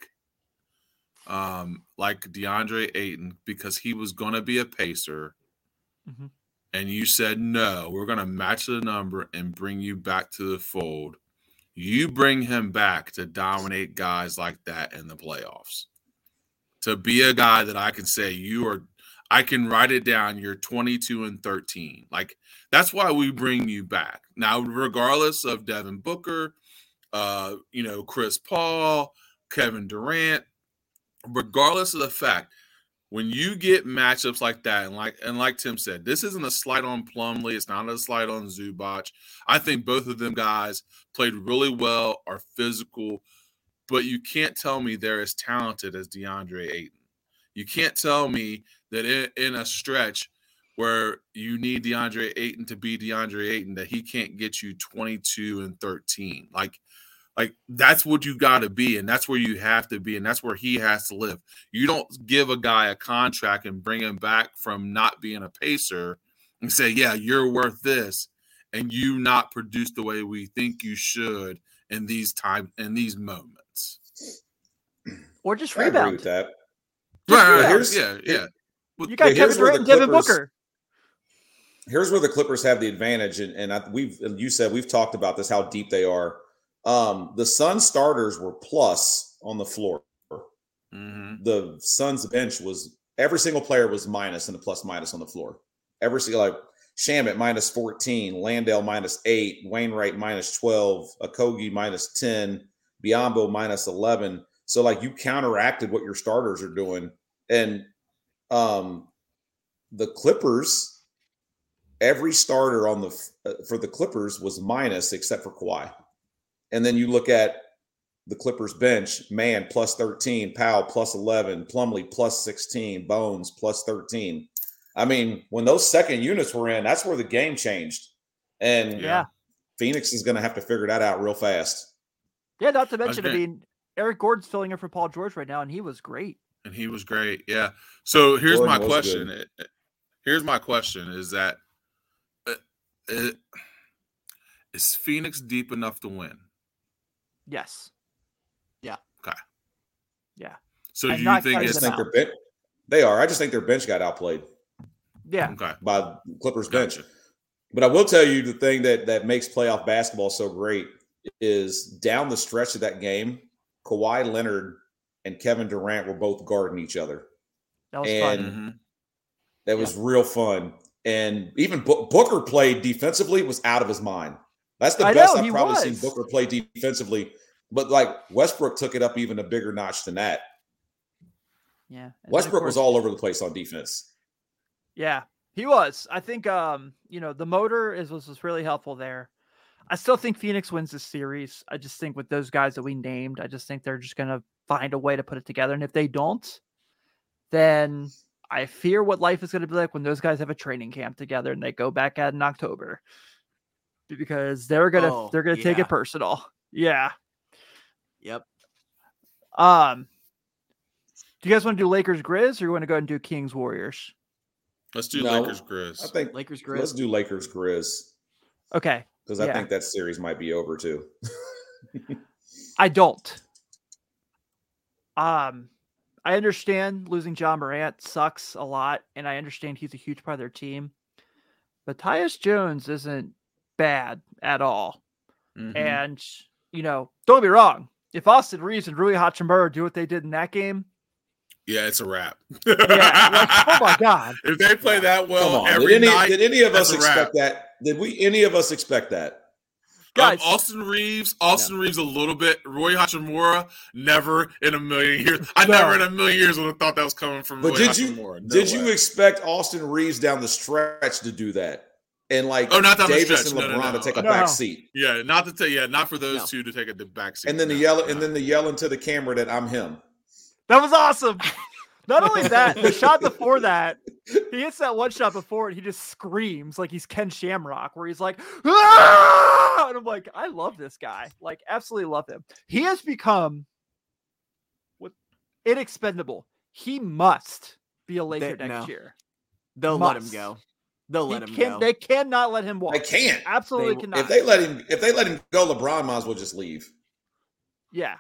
um, like DeAndre Ayton, because he was going to be a pacer, Mhm. and you said no, we're going to match the number and bring you back to the fold. You bring him back to dominate guys like that in the playoffs. To be a guy that I can say you are, I can write it down. You're twenty-two and thirteen. Like that's why we bring you back. Now, regardless of Devin Booker, uh, you know, Chris Paul, Kevin Durant, regardless of the fact, when you get matchups like that, and like and like Tim said, this isn't a slight on Plumlee. It's not a slight on Zubac. I think both of them guys played really well, are physical, but you can't tell me they're as talented as DeAndre Ayton. You can't tell me that in, in a stretch where you need DeAndre Ayton to be DeAndre Ayton, that he can't get you twenty-two and thirteen. Like, like that's what you got to be, and that's where you have to be, and that's where he has to live. You don't give a guy a contract and bring him back from not being a pacer and say, yeah, you're worth this, and you not produce the way we think you should in these time in these moments. Or just I agree rebound. with that. Right, right, here's- yeah, yeah. You got Yeah, here's Kevin where Durant the and Devin Clippers- Booker. Here's where the Clippers have the advantage, and, and I, we've you said we've talked about this, how deep they are. Um, the Suns starters were plus on the floor. Mm-hmm. The Suns bench was every single player was minus and a plus minus on the floor. Every single like Shamet minus fourteen, Landale minus eight, Wainwright minus twelve, Okogie minus ten, Biyombo minus eleven. So like you counteracted what your starters are doing, and um, the Clippers, every starter on the uh, for the Clippers was minus except for Kawhi. And then you look at the Clippers bench, man plus thirteen, Powell plus eleven, Plumlee plus sixteen, Bones plus thirteen. I mean, when those second units were in, that's where the game changed. And Yeah. Phoenix is going to have to figure that out real fast. Yeah, not to mention, I Okay. mean, Eric Gordon's filling in for Paul George right now, and he was great. And he was great. Yeah. So here's Gordon my was question. good. Here's my question is that uh, uh, is Phoenix deep enough to win? Yes. So I'm you not think I counting just it's them think out. their bench, they are. I just think their bench got outplayed Yeah. okay? by Clippers bench. Gotcha. But I will tell you the thing that that makes playoff basketball so great is down the stretch of that game, Kawhi Leonard and Kevin Durant were both guarding each other. That was And fun. Mhm. That was real fun. And even Bo- Booker played defensively, was out of his mind. That's the I best know, I've he probably was. seen Booker play defensively. But like Westbrook took it up even a bigger notch than that. Yeah. And then, of Westbrook was course- all over the place on defense. Yeah, he was. I think, um, you know, the motor is was, was really helpful there. I still think Phoenix wins this series. I just think with those guys that we named, I just think they're just going to find a way to put it together. And if they don't, then I fear what life is going to be like when those guys have a training camp together and they go back out in October, because they're gonna Oh, they're gonna take yeah. it personal. Yeah. Yep. Um. Do you guys want to do Lakers Grizz, or you want to go and do Kings Warriors? Let's do No, Lakers Grizz. I think Lakers let's Grizz. do Lakers Grizz Okay. because I Yeah. think that series might be over too. I don't. Um, I understand losing John Morant sucks a lot, and I understand he's a huge part of their team. But Tyus Jones isn't bad at all. Mhm. And, you know, don't get me wrong. If Austin Reeves and Rui Hachimura do what they did in that game, Yeah, it's a wrap. yeah, like, oh my God. If they play that Come well on. every Did any, night, did any of us that's a wrap. expect that? Did we? Any of us expect that? Um, Guys. Austin Reeves, Austin Reeves a little bit. Roy Hachimura, never in a million years. I No. never in a million years would have thought that was coming from But Roy did you Hachimura. No did way. you expect Austin Reeves down the stretch to do that? And like Oh, not down the Davis stretch. and No, no, LeBron no. to take a No. back seat. Yeah, not to tell. Yeah, not for those No. two to take a back seat. And then the No, yell no. and then the yelling to the camera that I'm him. That was awesome. Not only that, the shot before that, he hits that one shot before and he just screams like he's Ken Shamrock, where he's like, "Ah!" And I'm like, I love this guy. Like, absolutely love him. He has become what inexpendable. He must be a Laker They- next no. year. They'll let him Must. go. They'll He let him can, go. They cannot let him walk. I can't. Absolutely They- cannot. If they let him if they let him go, LeBron might as well just leave. yeah.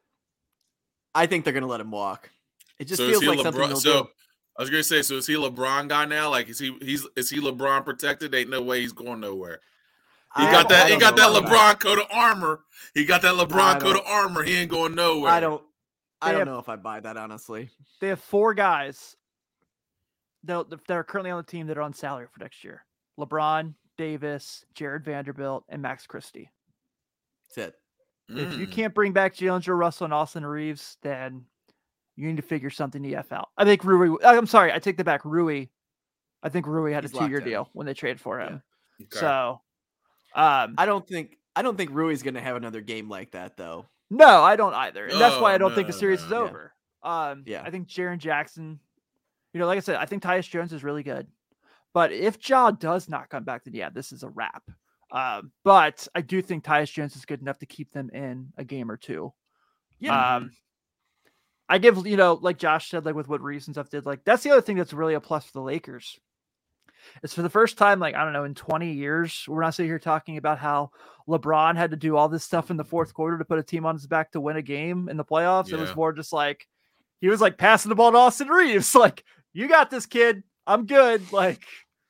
I think they're gonna let him walk. It just So is feels he like LeBron? something they'll So do. I was gonna say, so is he a LeBron guy now? Like, is he he's is he LeBron protected? Ain't no way he's going nowhere. He I got don't- that. I He don't got know that about LeBron coat of armor. He got that I LeBron coat don't- of armor. He ain't going nowhere. I don't. I They don't have- know if I buy that honestly. They have four guys that, that are currently on the team that are on salary for next year. LeBron, Davis, Jared Vanderbilt, and Max Christie. That's it. If you Mm. can't bring back Jalen Joe Russell and Austin Reeves, then you need to figure something the F out. I think Rui. I'm sorry, I take that back. Rui. I think Rui had He's a locked two-year in. deal when they traded for him. Okay. So, um, I don't think. I don't think Rui's gonna have another game like that though. no, I don't either, and that's why Oh, I don't think the no, series no, is yeah. over. Um, Yeah. I think Jaren Jackson. You know, like I said, I think Tyus Jones is really good, but if Ja does not come back, then yeah, this is a wrap. Um, but I do think Tyus Jones is good enough to keep them in a game or two. Yeah. Um, I give, you know, like Josh said, like with what Reeves and stuff did, like that's the other thing that's really a plus for the Lakers. It's for the first time, like, I don't know, in twenty years, we're not sitting here talking about how LeBron had to do all this stuff in the fourth quarter to put a team on his back to win a game in the playoffs. It was Yeah. more just like, he was like passing the ball to Austin Reeves. Like, you got this, kid. I'm good. Like,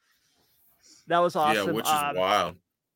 that was awesome. Yeah, which is Um, wild.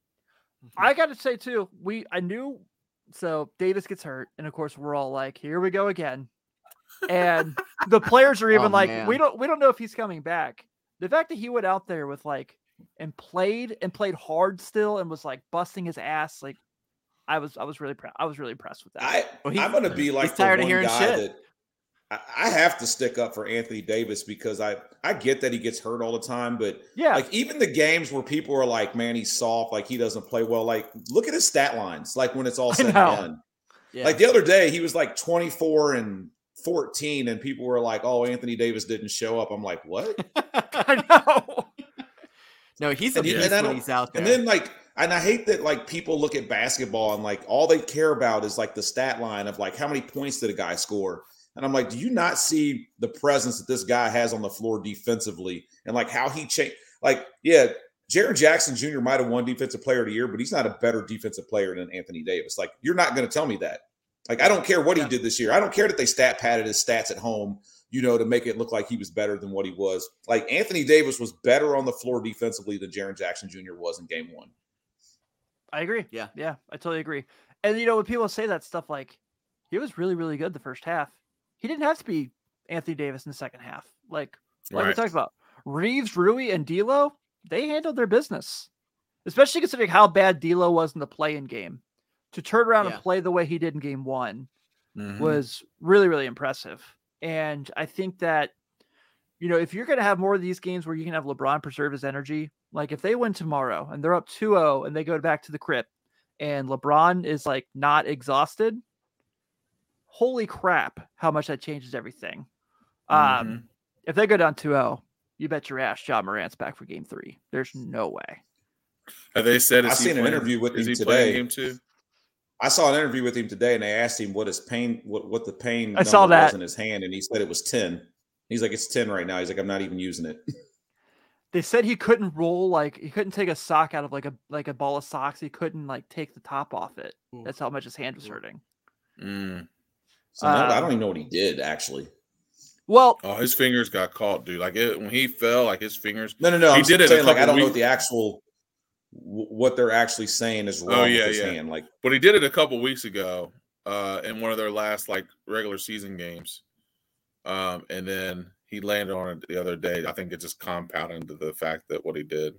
I got to say too, we I knew so Davis gets hurt, and of course we're all like, here we go again. And the players are even Oh, like, man. we don't we don't know if he's coming back. The fact that he went out there with like and played and played hard still and was like busting his ass, like I was I was really proud. I was really impressed with that. I Well, he's- I'm gonna be like the tired of one hearing guy shit. that I, I have to stick up for Anthony Davis because I I get that he gets hurt all the time, but yeah, like even the games where people are like, man, he's soft, like he doesn't play well. Like, look at his stat lines. Like when it's all I said and know. done. Yeah. Like the other day, he was like twenty-four and fourteen, and people were like, "Oh, Anthony Davis didn't show up." I'm like, "What?" I know. no, he's a And, he- beast and I when don't- he's out there. and then like, and I hate that like people look at basketball and like all they care about is like the stat line of like how many points did a guy score. And I'm like, do you not see the presence that this guy has on the floor defensively and like how he changed? Like, yeah, Jaren Jackson Junior might have won Defensive Player of the Year, but he's not a better defensive player than Anthony Davis. Like, you're not going to tell me that. Like, I don't care what he Yeah. did this year. I don't care that they stat padded his stats at home, you know, to make it look like he was better than what he was. Like, Anthony Davis was better on the floor defensively than Jaren Jackson Junior was in game one. I agree. Yeah. Yeah, I totally agree. And you know, when people say that stuff, like he was really, really good the first half. He didn't have to be Anthony Davis in the second half. Like, like we Right. talked about, Reeves, Rui, and D'Lo, they handled their business. Especially considering how bad D'Lo was in the play-in game. To turn around Yeah. and play the way he did in game one Mhm. was really, really impressive. And I think that, you know, if you're going to have more of these games where you can have LeBron preserve his energy, like if they win tomorrow and they're up two oh and they go back to the crypt and LeBron is like not exhausted, holy crap, how much that changes everything. Um, Mhm. If they go down two oh, you bet your ass John Morant's back for game three. There's no way. Have they said? Is I he seen an playing- interview with is him he playing today. game two? I saw an interview with him today, and they asked him what his pain, what, what the pain I saw number was that. in his hand, and he said it was ten. He's like, it's ten right now. He's like, I'm not even using it. They said he couldn't roll, like he couldn't take a sock out of like a like a ball of socks. He couldn't like take the top off it. Ooh. That's how much his hand was Ooh. hurting. Mm. So no, Um, I don't even know what he did actually. Well, Oh, his fingers got caught, dude. Like it, when he fell, like his fingers. No, no, no. He I'm did it a saying like I couple don't know weeks- what the actual what they're actually saying is wrong Oh, yeah, with his yeah. hand. Like, But he did it a couple weeks ago uh, in one of their last like regular season games, um, and then he landed on it the other day. I think it just compounded into the fact that what he did.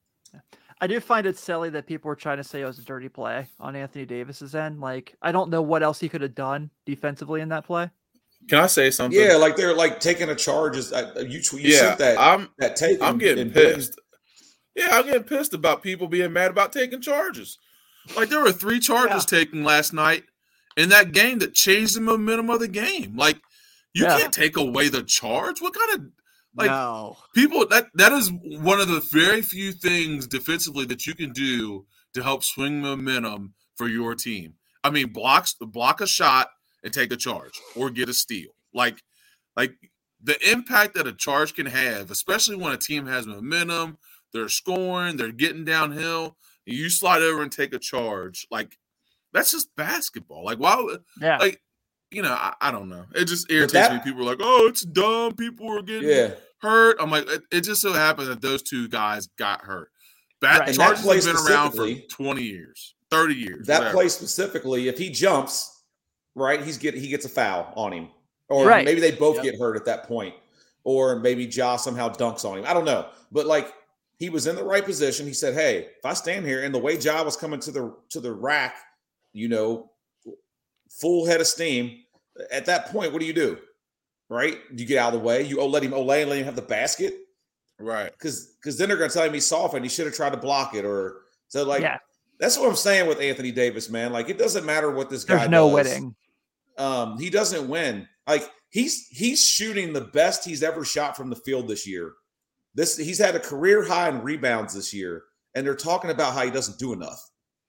I do find it silly that people were trying to say it was a dirty play on Anthony Davis's end. Like, I don't know what else he could have done defensively in that play. Can I say something? yeah, like they're like taking a charge. Is uh, you, you yeah. sent that I'm that tape? I'm and- getting and Blaine- pissed. Yeah, I'm getting pissed about people being mad about taking charges. Like there were three charges taken last night in that game that changed the momentum of the game. Like you Yeah. can't take away the charge. What kind of like no. people that that is one of the very few things defensively that you can do to help swing momentum for your team. I mean, blocks block a shot and take a charge or get a steal. Like like the impact that a charge can have, especially when a team has momentum, they're scoring, they're getting downhill, and you slide over and take a charge. Like that's just basketball. Like why would- Yeah. like you know, I, I don't know. It just irritates that- me. People are like, "Oh, it's dumb. People are getting yeah, hurt." I'm like, it, it just so happens that those two guys got hurt. Bad Right. And that charges play have been around for specifically- twenty years, thirty years. that whatever. play specifically. If he jumps, right, he's get he gets a foul on him, or Right. maybe they both Yep. get hurt at that point, or maybe Ja somehow dunks on him. I don't know, but like he was in the right position. He said, "Hey, if I stand here," and the way Ja was coming to the to the rack, you know, full head of steam. At that point, what do you do? Right? You get out of the way. You oh, let him olay and let him have the basket. Right. Because because then they're going to tell him he's soft and he should have tried to block it. Or so like yeah. that's what I'm saying with Anthony Davis, man. Like it doesn't matter what this guy There's no does. winning. Um, he doesn't win. Like he's he's shooting the best he's ever shot from the field this year. This he's had a career high in rebounds this year, and they're talking about how he doesn't do enough.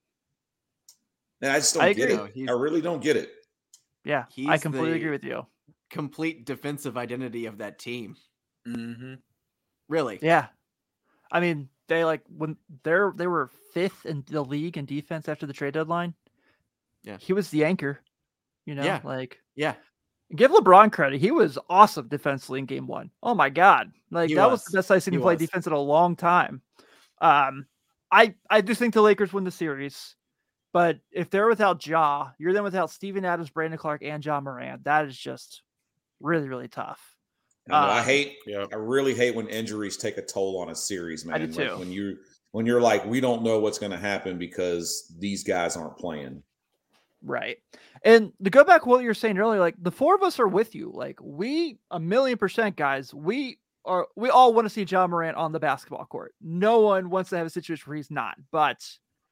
And I just don't I get agree. it. He's- I really don't get it. Yeah. I He's completely the- agree with you. Complete defensive identity of that team. Mm-hmm. Really. Yeah. I mean, they like when they're they were fifth in the league in defense after the trade deadline. Yeah. He was the anchor. You know, Yeah. like Yeah. give LeBron credit. He was awesome defensively in game one. Oh my God. Like He that was. was. the best I've seen He him play was. defense in a long time. Um, I I do think the Lakers win the series. But if they're without Ja, you're then without Steven Adams, Brandon Clark, and John Moran. That is just really, really tough. I, know, I Uh, hate. Yeah. I really hate when injuries take a toll on a series, man. I do Like too. when you when you're like, we don't know what's going to happen because these guys aren't playing. Right. And to go back to what you were saying earlier, like the four of us are with you. Like we a million percent, guys, we are we all want to see John Morant on the basketball court. No one wants to have a situation where he's not, but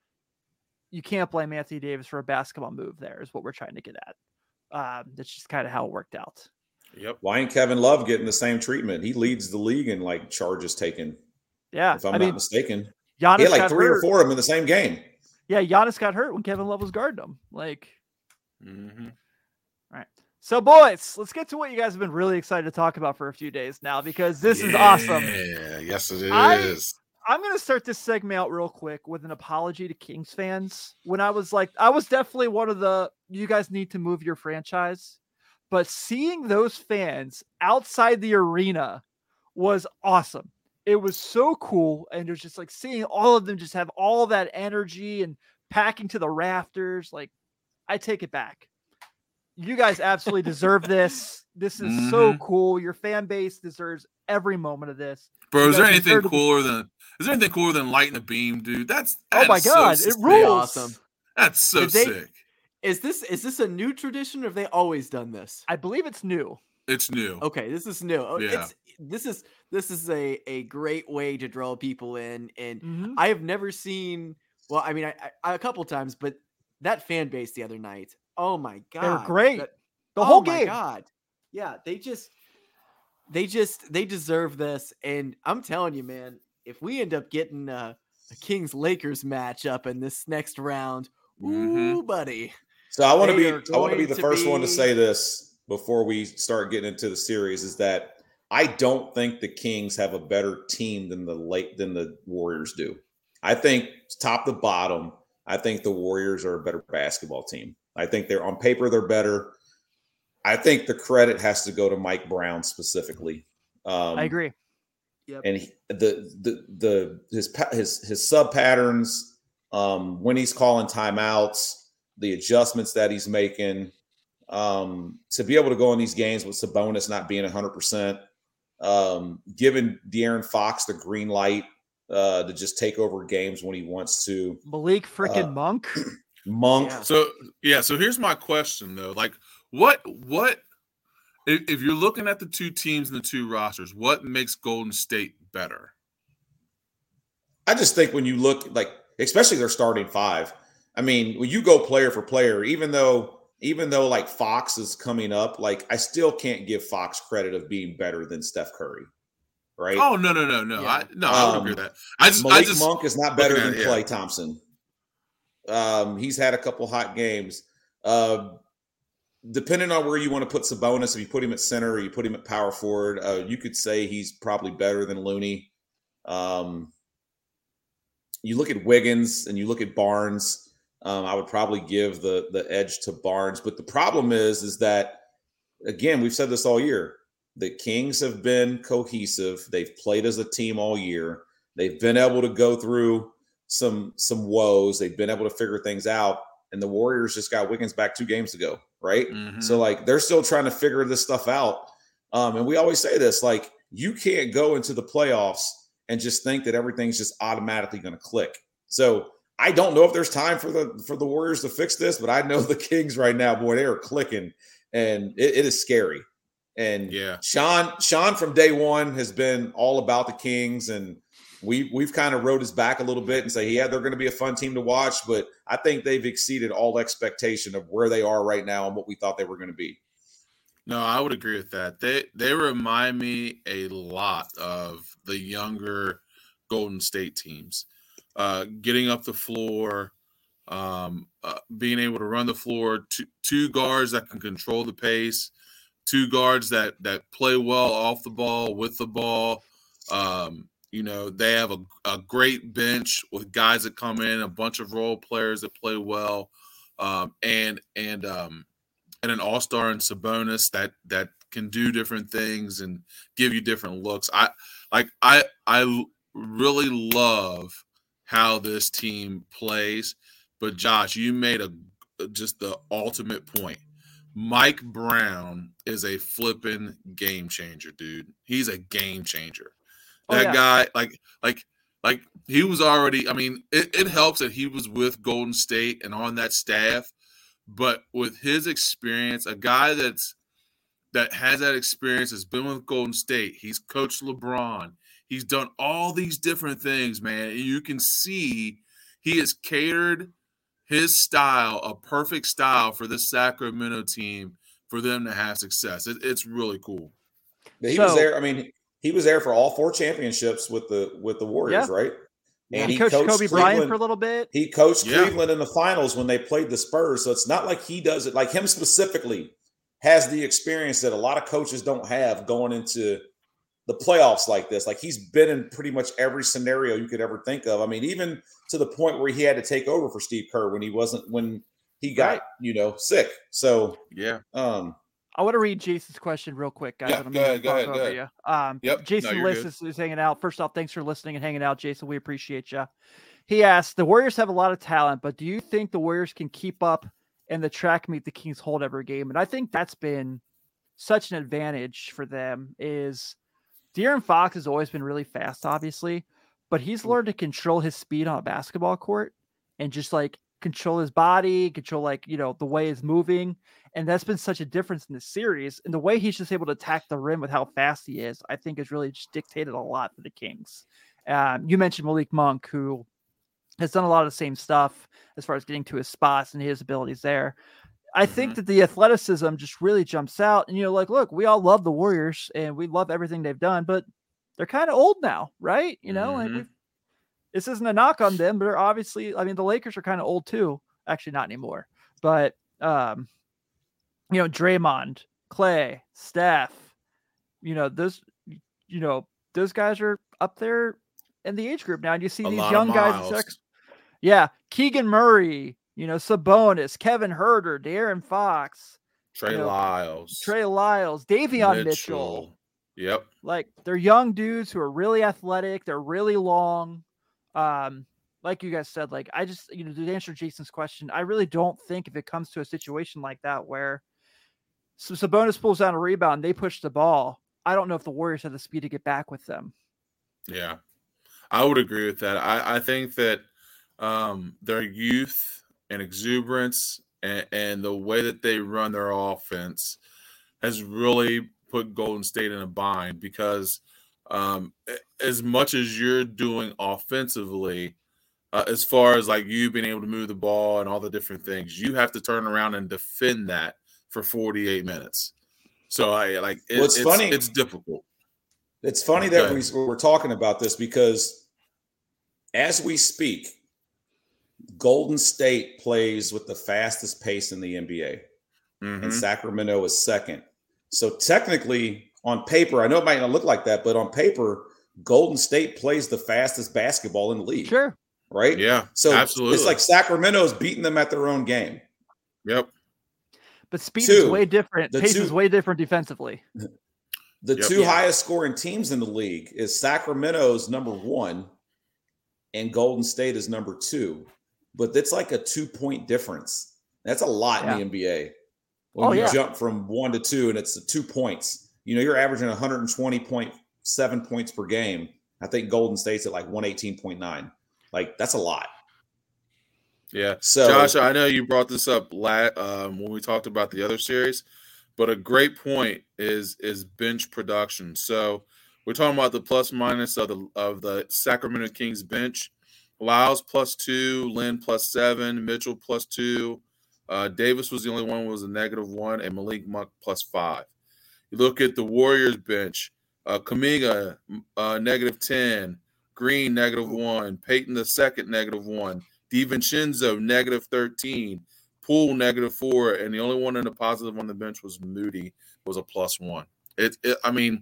you can't blame Anthony Davis for a basketball move there, is what we're trying to get at. Um, that's just kind of how it worked out. Yep. Why ain't Kevin Love getting the same treatment? He leads the league in like charges taken, Yeah. if I'm I not mean, mistaken. Giannis He had like got three hurt. or four of them in the same game. Yeah, Giannis got hurt when Kevin Love was guarding him. Like, Mm-hmm. all right. So, boys, let's get to what you guys have been really excited to talk about for a few days now, because this is awesome. Yeah. Yes, it is. I- I'm going to start this segment out real quick with an apology to Kings fans. When I was like, I was definitely one of the, you guys need to move your franchise. But seeing those fans outside the arena was awesome. It was so cool. And it was just like seeing all of them just have all that energy and packing to the rafters. Like, I take it back. You guys absolutely deserve this. This is so Mhm. cool. Your fan base deserves every moment of this. Bro, You is there guys anything deserve to be- cooler than is there anything cooler than lighting a beam, dude? That's, Oh my that's so God, it sick. rules. Awesome. That's so Did they- sick. Is this is this a new tradition or have they always done this? I believe it's new. It's new. Okay, this is new. Oh, Yeah. It's this is this is a a great way to draw people in, and Mhm. I have never seen. Well, I mean, I, I a couple times, but that fan base the other night. Oh my god, They were great. that- The oh whole my game. God, yeah, they just they just they deserve this, and I'm telling you, man, if we end up getting a, a Kings Lakers matchup in this next round, Mhm. ooh, buddy. So I want to They be are I want to be going the to first one to be- say this before we start getting into the series is that I don't think the Kings have a better team than the late than the Warriors do. I think top to bottom, I think the Warriors are a better basketball team. I think they're on paper they're better. I think the credit has to go to Mike Brown specifically. Um, I agree. Yep. And he, the the the his his his sub patterns, um, when he's calling timeouts, the adjustments that he's making, um, to be able to go in these games with Sabonis not being one hundred percent, um, giving De'Aaron Fox the green light uh, to just take over games when he wants to. Malik freaking Uh, Monk. Monk. Yeah. So yeah, so here's my question though. Like what what if, if you're looking at the two teams and the two rosters, what makes Golden State better? I just think when you look like, especially their starting five, I mean, when you go player for player, even though even though like Fox is coming up, like I still can't give Fox credit of being better than Steph Curry. Right? Oh no, no, no, no. Yeah. I no, I would Um, agree with that. I just Malik I just Monk is not better looking than at it, Klay yeah. Thompson. Um, he's had a couple hot games. Uh, depending on where you want to put Sabonis, if you put him at center or you put him at power forward, uh, you could say he's probably better than Looney. Um, you look at Wiggins and you look at Barnes. Um, I would probably give the the edge to Barnes, but the problem is, is that again, we've said this all year. The Kings have been cohesive. They've played as a team all year. They've been able to go through some some woes. They've been able to figure things out. And the Warriors just got Wiggins back two games ago, right? Mhm. So, like, they're still trying to figure this stuff out. Um, and we always say this, like, you can't go into the playoffs and just think that everything's just automatically going to click. So I don't know if there's time for the for the Warriors to fix this, but I know the Kings right now, boy, they are clicking, and it, it is scary. And Yeah. Sean, Sean from day one has been all about the Kings, and we we've kind of rode his back a little bit and say, yeah, they're going to be a fun team to watch, but I think they've exceeded all expectation of where they are right now and what we thought they were going to be. No, I would agree with that. They they remind me a lot of the younger Golden State teams, uh, getting up the floor, um, uh, being able to run the floor. Two, two guards that can control the pace, two guards that that play well off the ball, with the ball. Um, you know, they have a, a great bench with guys that come in, a bunch of role players that play well, um, and and um, and an all-star in Sabonis that that can do different things and give you different looks. I like I I really love how this team plays. But Josh, you made a just the ultimate point. Mike Brown is a flipping game changer, dude. He's a game changer. Oh, That yeah. guy, like, like, like he was already. I mean, it, it helps that he was with Golden State and on that staff. But with his experience, a guy that's that has that experience, has been with Golden State. He's coached LeBron. He's done all these different things, man. And you can see he has catered his style, a perfect style for this Sacramento team, for them to have success. It, it's really cool. He So- was there. I mean, he was there for all four championships with the with the Warriors, Yeah. right? And he, coached, Kobe Cleveland. Bryant for a little bit. He coached Yeah. Cleveland in the finals when they played the Spurs. So it's not like he does it. Like him specifically has the experience that a lot of coaches don't have going into the playoffs like this. Like he's been in pretty much every scenario you could ever think of. I mean, even to the point where he had to take over for Steve Kerr when he wasn't when he got, Right. you know, sick. So Yeah. um I want to read Jason's question real quick, guys. Yeah, and I'm go gonna ahead, go talk ahead, go over ahead. you. Um, Yep, no, Jason you're Liss good. is, is hanging out. First off, thanks for listening and hanging out, Jason. We appreciate you. He asked, the Warriors have a lot of talent, but do you think the Warriors can keep up in the track meet the Kings hold every game? And I think that's been such an advantage for them. Is De'Aaron Fox has always been really fast, obviously, but he's learned to control his speed on a basketball court and just like control his body, control like, you know, the way he's moving. And that's been such a difference in the series. And the way he's just able to attack the rim with how fast he is, I think has really just dictated a lot for the Kings. Um, you mentioned Malik Monk, who has done a lot of the same stuff as far as getting to his spots and his abilities there. I think Mhm. that the athleticism just really jumps out. And, you know, like, look, we all love the Warriors and we love everything they've done, but they're kind of old now, right? You know, like Mhm. we've, this isn't a knock on them, but they're obviously, I mean, the Lakers are kind of old too. Actually, not anymore. But, um, you know, Draymond, Clay, Steph, you know, those, you know, those guys are up there in the age group now. And you see A these lot young of guys. miles. It's like- yeah. Keegan Murray, you know, Sabonis, Kevin Herter, De'Aaron Fox. Trey you know, Lyles, Trey Lyles, Davion Mitchell. Mitchell. Yep. Like they're young dudes who are really athletic. They're really long. Um, like you guys said, like I just, you know, to answer Jason's question, I really don't think if it comes to a situation like that where so Sabonis pulls down a rebound, they push the ball. I don't know if the Warriors have the speed to get back with them. Yeah, I would agree with that. I, I think that um, their youth and exuberance and, and the way that they run their offense has really put Golden State in a bind because um, as much as you're doing offensively, uh, as far as like you being able to move the ball and all the different things, you have to turn around and defend that for forty-eight minutes. So I like it, well, it's, it's funny. It's difficult. It's funny that we, we're talking about this because as we speak, Golden State plays with the fastest pace in the N B A, Mm-hmm. and Sacramento is second. So technically, on paper, I know it might not look like that, but on paper, Golden State plays the fastest basketball in the league. Sure. Right? Yeah, so absolutely. It's like Sacramento's beating them at their own game. Yep. But speed two, is way different. the Pace two, is way different defensively. The Yep. two Yeah. highest scoring teams in the league is Sacramento's number one and Golden State is number two. But that's like a two-point difference. That's a lot Yeah. in the N B A. When Oh, you yeah. jump from one to two and it's two points, you know, you're averaging one hundred twenty point seven points per game. I think Golden State's at like one eighteen point nine. Like, that's a lot. Yeah. So, Josh, I know you brought this up la- um, when we talked about the other series, but a great point is is bench production. So we're talking about the plus minus of the of the Sacramento Kings bench. Lyles plus two, Lynn plus seven, Mitchell plus two. Uh, Davis was the only one who was a negative one, and Malik Monk plus five. You look at the Warriors bench, uh, Kuminga, uh, negative ten, Green, negative one, Peyton the second, negative one, DiVincenzo, negative thirteen, Poole, negative four, and the only one in the positive on the bench was Moody, was a plus one. It, it I mean,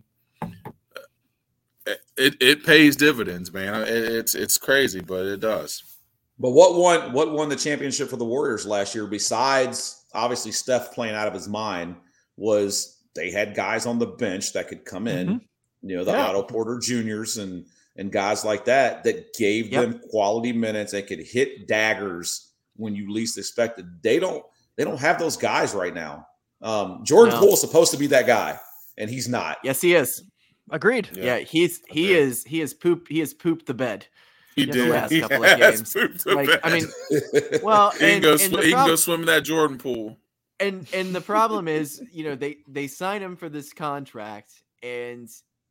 it it pays dividends, man. It, it's it's crazy, but it does. but what won what won the championship for the Warriors last year, besides obviously Steph playing out of his mind, was they had guys on the bench that could come in, Mm-hmm. you know, the Yeah. Otto Porter Juniors and and guys like that that gave Yep. them quality minutes. They could hit daggers when you least expected. They don't they don't have those guys right now. Um, Jordan No. Poole is supposed to be that guy, and he's not. Yes, he is. Agreed. Yeah, he's he Okay. is he is poop he has pooped the bed. He Yeah, did. the last He couple of has games. pooped the Like, bed. I mean, well, he can and, go. and sw- the he can go prob- swim in that Jordan pool. and and the problem is, you know, they they sign him for this contract, and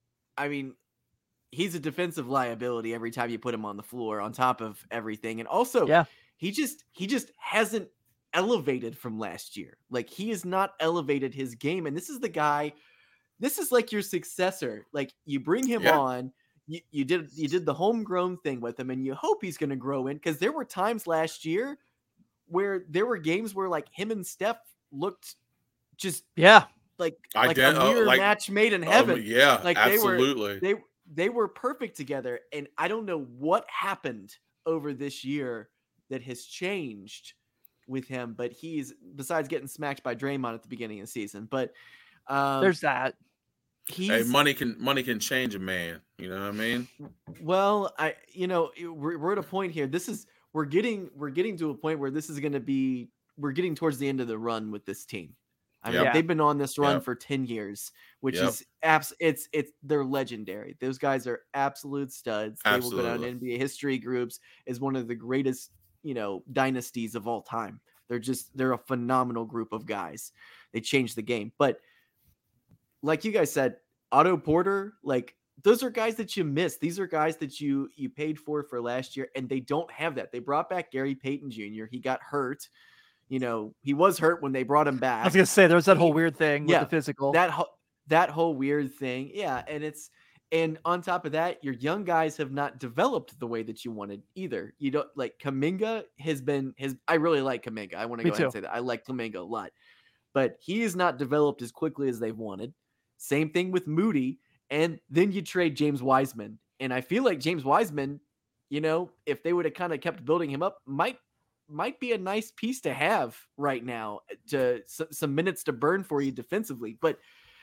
I mean, he's a defensive liability every time you put him on the floor, on top of everything, and also, Yeah. he just he just hasn't elevated from last year. Like, he has not elevated his game, and this is the guy. This is like your successor. Like, you bring him Yeah. on. You, you did you did the homegrown thing with him, and you hope he's going to grow in, because there were times last year where there were games where like him and Steph looked just Yeah. like I like get- a oh, mere like- match made in Um, heaven. yeah, Like, they were- absolutely. They they were perfect together, and I don't know what happened over this year that has changed with him, but he's, besides getting smacked by Draymond at the beginning of the season, but um, There's that. he's hey, money can money can change a man. You know what I mean? Well, I you know it- we're, we're at a point here. This is we're getting we're getting to a point where this is going to be we're getting towards the end of the run with this team. I mean, Yep. they've been on this run Yep. for ten years, which Yep. is abs. It's it's they're legendary. Those guys are absolute studs. They will go down in Absolutely. N B A history groups as one of the greatest, you know, dynasties of all time. They're just they're a phenomenal group of guys. They changed the game, but like you guys said, Otto Porter, like, those are guys that you miss. These are guys that you you paid for for last year, and they don't have that. They brought back Gary Payton Junior He got hurt. You know, he was hurt when they brought him I back. was gonna say there's that whole weird thing Yeah, with the physical. That whole that whole weird thing, yeah. And it's and on top of that, your young guys have not developed the way that you wanted either. You don't like Kuminga has been his. I really like Kuminga. I want to Me go ahead and too. say that I like Kuminga a lot, but he has not developed as quickly as they've wanted. Same thing with Moody. And then you trade James Wiseman. And I feel like James Wiseman, you know, if they would have kind of kept building him up, might might be a nice piece to have right now to s- some minutes to burn for you defensively. But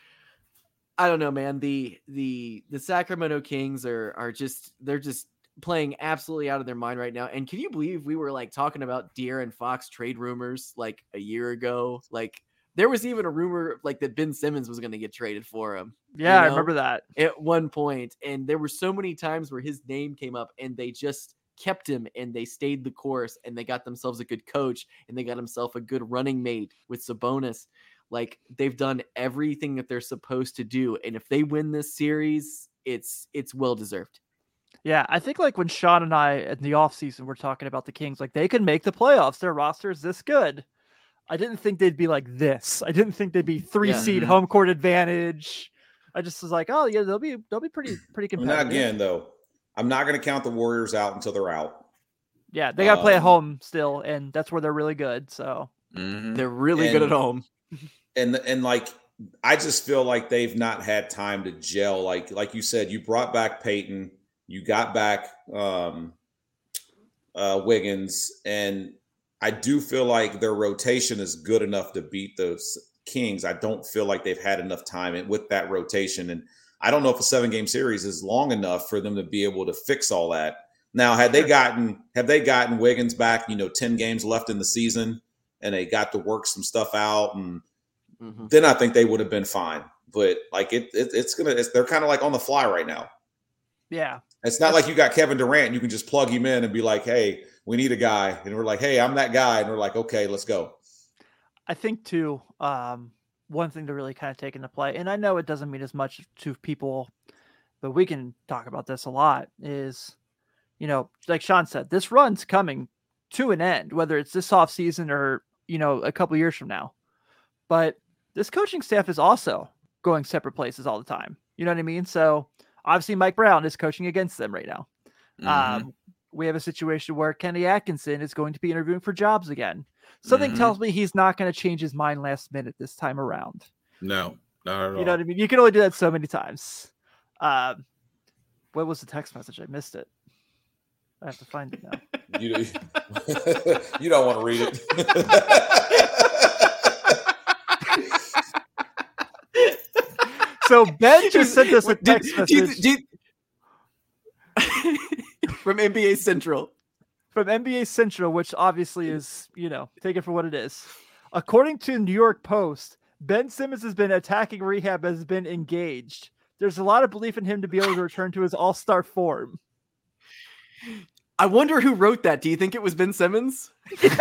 I don't know, man. The the the Sacramento Kings are are just they're just playing absolutely out of their mind right now. And can you believe we were like talking about De'Aaron Fox trade rumors like a year ago? Like there was even a rumor like that Ben Simmons was going to get traded for him. Yeah, you I know, remember that. at one point. And there were so many times where his name came up and they just kept him and they stayed the course and they got themselves a good coach and they got himself a good running mate with Sabonis. Like they've done everything that they're supposed to do. And if they win this series, it's, it's well deserved. Yeah, I think like when Sean and I in the offseason were talking about the Kings, like they can make the playoffs. Their roster is this good. I didn't think they'd be like this. I didn't think they'd be three Yeah. seed Mhm. home court advantage. I just was like, oh yeah, they'll be they'll be pretty pretty I mean, competitive. again, though, I'm not going to count the Warriors out until they're out. Yeah, they got to play at Um, home still, and that's where they're really good. So Mhm. They're really good at And- home. and and like I just feel like they've not had time to gel. Like like you said, you brought back Peyton, you got back um, uh, Wiggins, and I do feel like their rotation is good enough to beat those Kings. I don't feel like they've had enough time with that rotation, and I don't know if a seven game series is long enough for them to be able to fix all that. Now, had they gotten have they gotten Wiggins back, you know, ten games left in the season, and they got to work some stuff out, and Mhm. then I think they would have been fine. But like it, it it's gonna, it's, they're kind of like on the fly right now. yeah, It's not like you got Kevin Durant and you can just plug him in and be like, "Hey, we need a guy," and we're like, "Hey, I'm that guy," and we're like, "Okay, let's go." I think too. Um, one thing to really kind of take into play, and I know it doesn't mean as much to people, but we can talk about this a lot. Is you know, like Sean said, this run's coming to an end, whether it's this off season or you know a couple years from now. But this coaching staff is also going separate places all the time. You know what I mean? So obviously Mike Brown is coaching against them right now. Mhm. Um, we have a situation where Kenny Atkinson is going to be interviewing for jobs again. Something Mhm. tells me he's not going to change his mind last minute this time around. No, not at all. You know what I mean? You can only do that so many times. Um, what was the text message? I missed it. I have to find it now. You you don't want to read it. So Ben just sent us a Did- text do you- message do you- from N B A Central. from N B A Central, which obviously is, you know, take it for what it is. According to New York Post, Ben Simmons has been attacking rehab, has been engaged. There's a lot of belief in him to be able to return to his all-star form. I wonder who wrote that. Do you think it was Ben Simmons?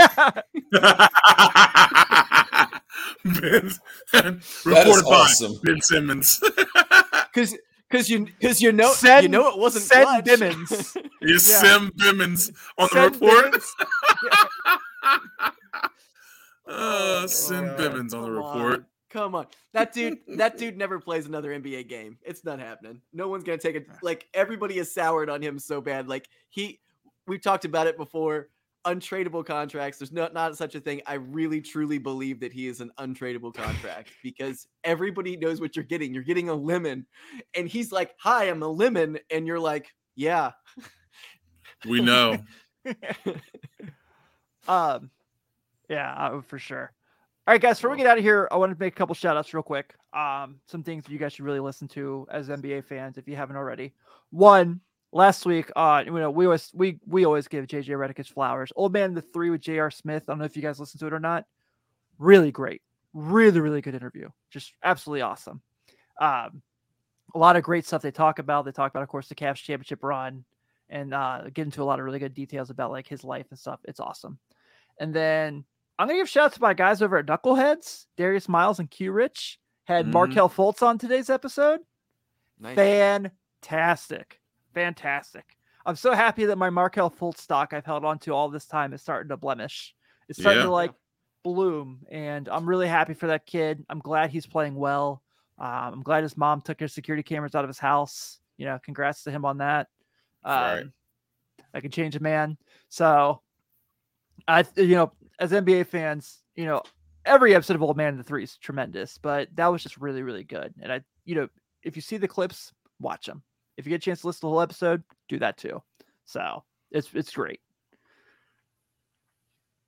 Ben, That reported is by awesome. Ben Simmons. Because because you because you know Send- you know it wasn't send clutch. Bimmons. Yes, Yeah. Sim Bimmons on the Send report. Bimmons. uh, Sim Oh, Bimmons on the come report. on. Come on. That dude that dude never plays another N B A game. It's not happening. No one's gonna take it. Like everybody is soured on him so bad. Like he we've talked about it before. Untradeable contracts. There's not not such a thing. I really truly believe that he is an untradeable contract because everybody knows what you're getting. You're getting a lemon. And he's like, "Hi, I'm a lemon." And you're like, "Yeah." We know. Um, yeah, uh, for sure. All right, guys, before we get out of here, I want to make a couple shout outs real quick. Um, some things that you guys should really listen to as N B A fans if you haven't already. One, last week, uh, you know, we always we we always give J J Redick his flowers. Old Man the Three with J R Smith. I don't know if you guys listened to it or not. Really great, really really good interview. Just absolutely awesome. Um, a lot of great stuff they talk about. They talk about, of course, the Cavs championship run, and uh, get into a lot of really good details about like his life and stuff. It's awesome. And then I'm gonna give shout out to my guys over at Knuckleheads, Darius Miles and Q Rich. Had Mhm. Markelle Fultz on today's episode. Nice. Fantastic. Fantastic. I'm so happy that my Markelle Fultz stock I've held on to all this time is starting to blemish. It's starting Yeah. to like bloom, and I'm really happy for that kid. I'm glad he's playing well. Um, I'm glad his mom took his security cameras out of his house. You know, congrats to him on that. Um, Right. I can change a man. So, I, you know, as N B A fans, you know, every episode of Old Man in the Three is tremendous, but that was just really, really good. And I, you know, if you see the clips, watch them. If you get a chance to listen to the whole episode, do that too. So it's it's great.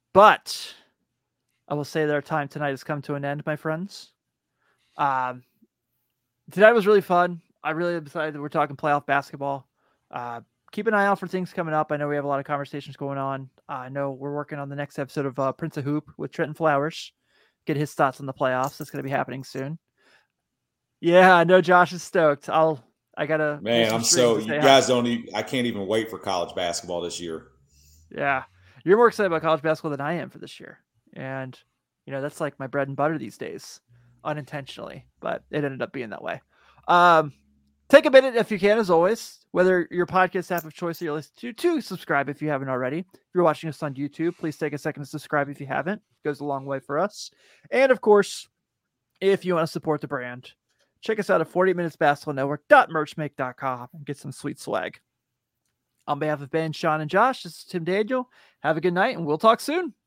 But I will say that our time tonight has come to an end, my friends. Um, tonight was really fun. I really am excited that we're talking playoff basketball. Uh, keep an eye out for things coming up. I know we have a lot of conversations going on. Uh, I know we're working on the next episode of uh, Prince of Hoop with Trenton Flowers. Get his thoughts on the playoffs. That's going to be happening soon. Yeah, I know Josh is stoked. I'll, I gotta. Man, I'm so, you guys don't even, I can't even wait for college basketball this year. Yeah. You're more excited about college basketball than I am for this year. And, you know, that's like my bread and butter these days, unintentionally, but it ended up being that way. Um, take a minute if you can, as always, whether your podcast app of choice or you're listening to, to subscribe if you haven't already. If you're watching us on YouTube, please take a second to subscribe if you haven't. It goes a long way for us. And of course, if you want to support the brand, check us out at forty minutes basketball network dot merchmake dot com and get some sweet swag. On behalf of Ben, Sean, and Josh, this is Tim Daniel. Have a good night, and we'll talk soon.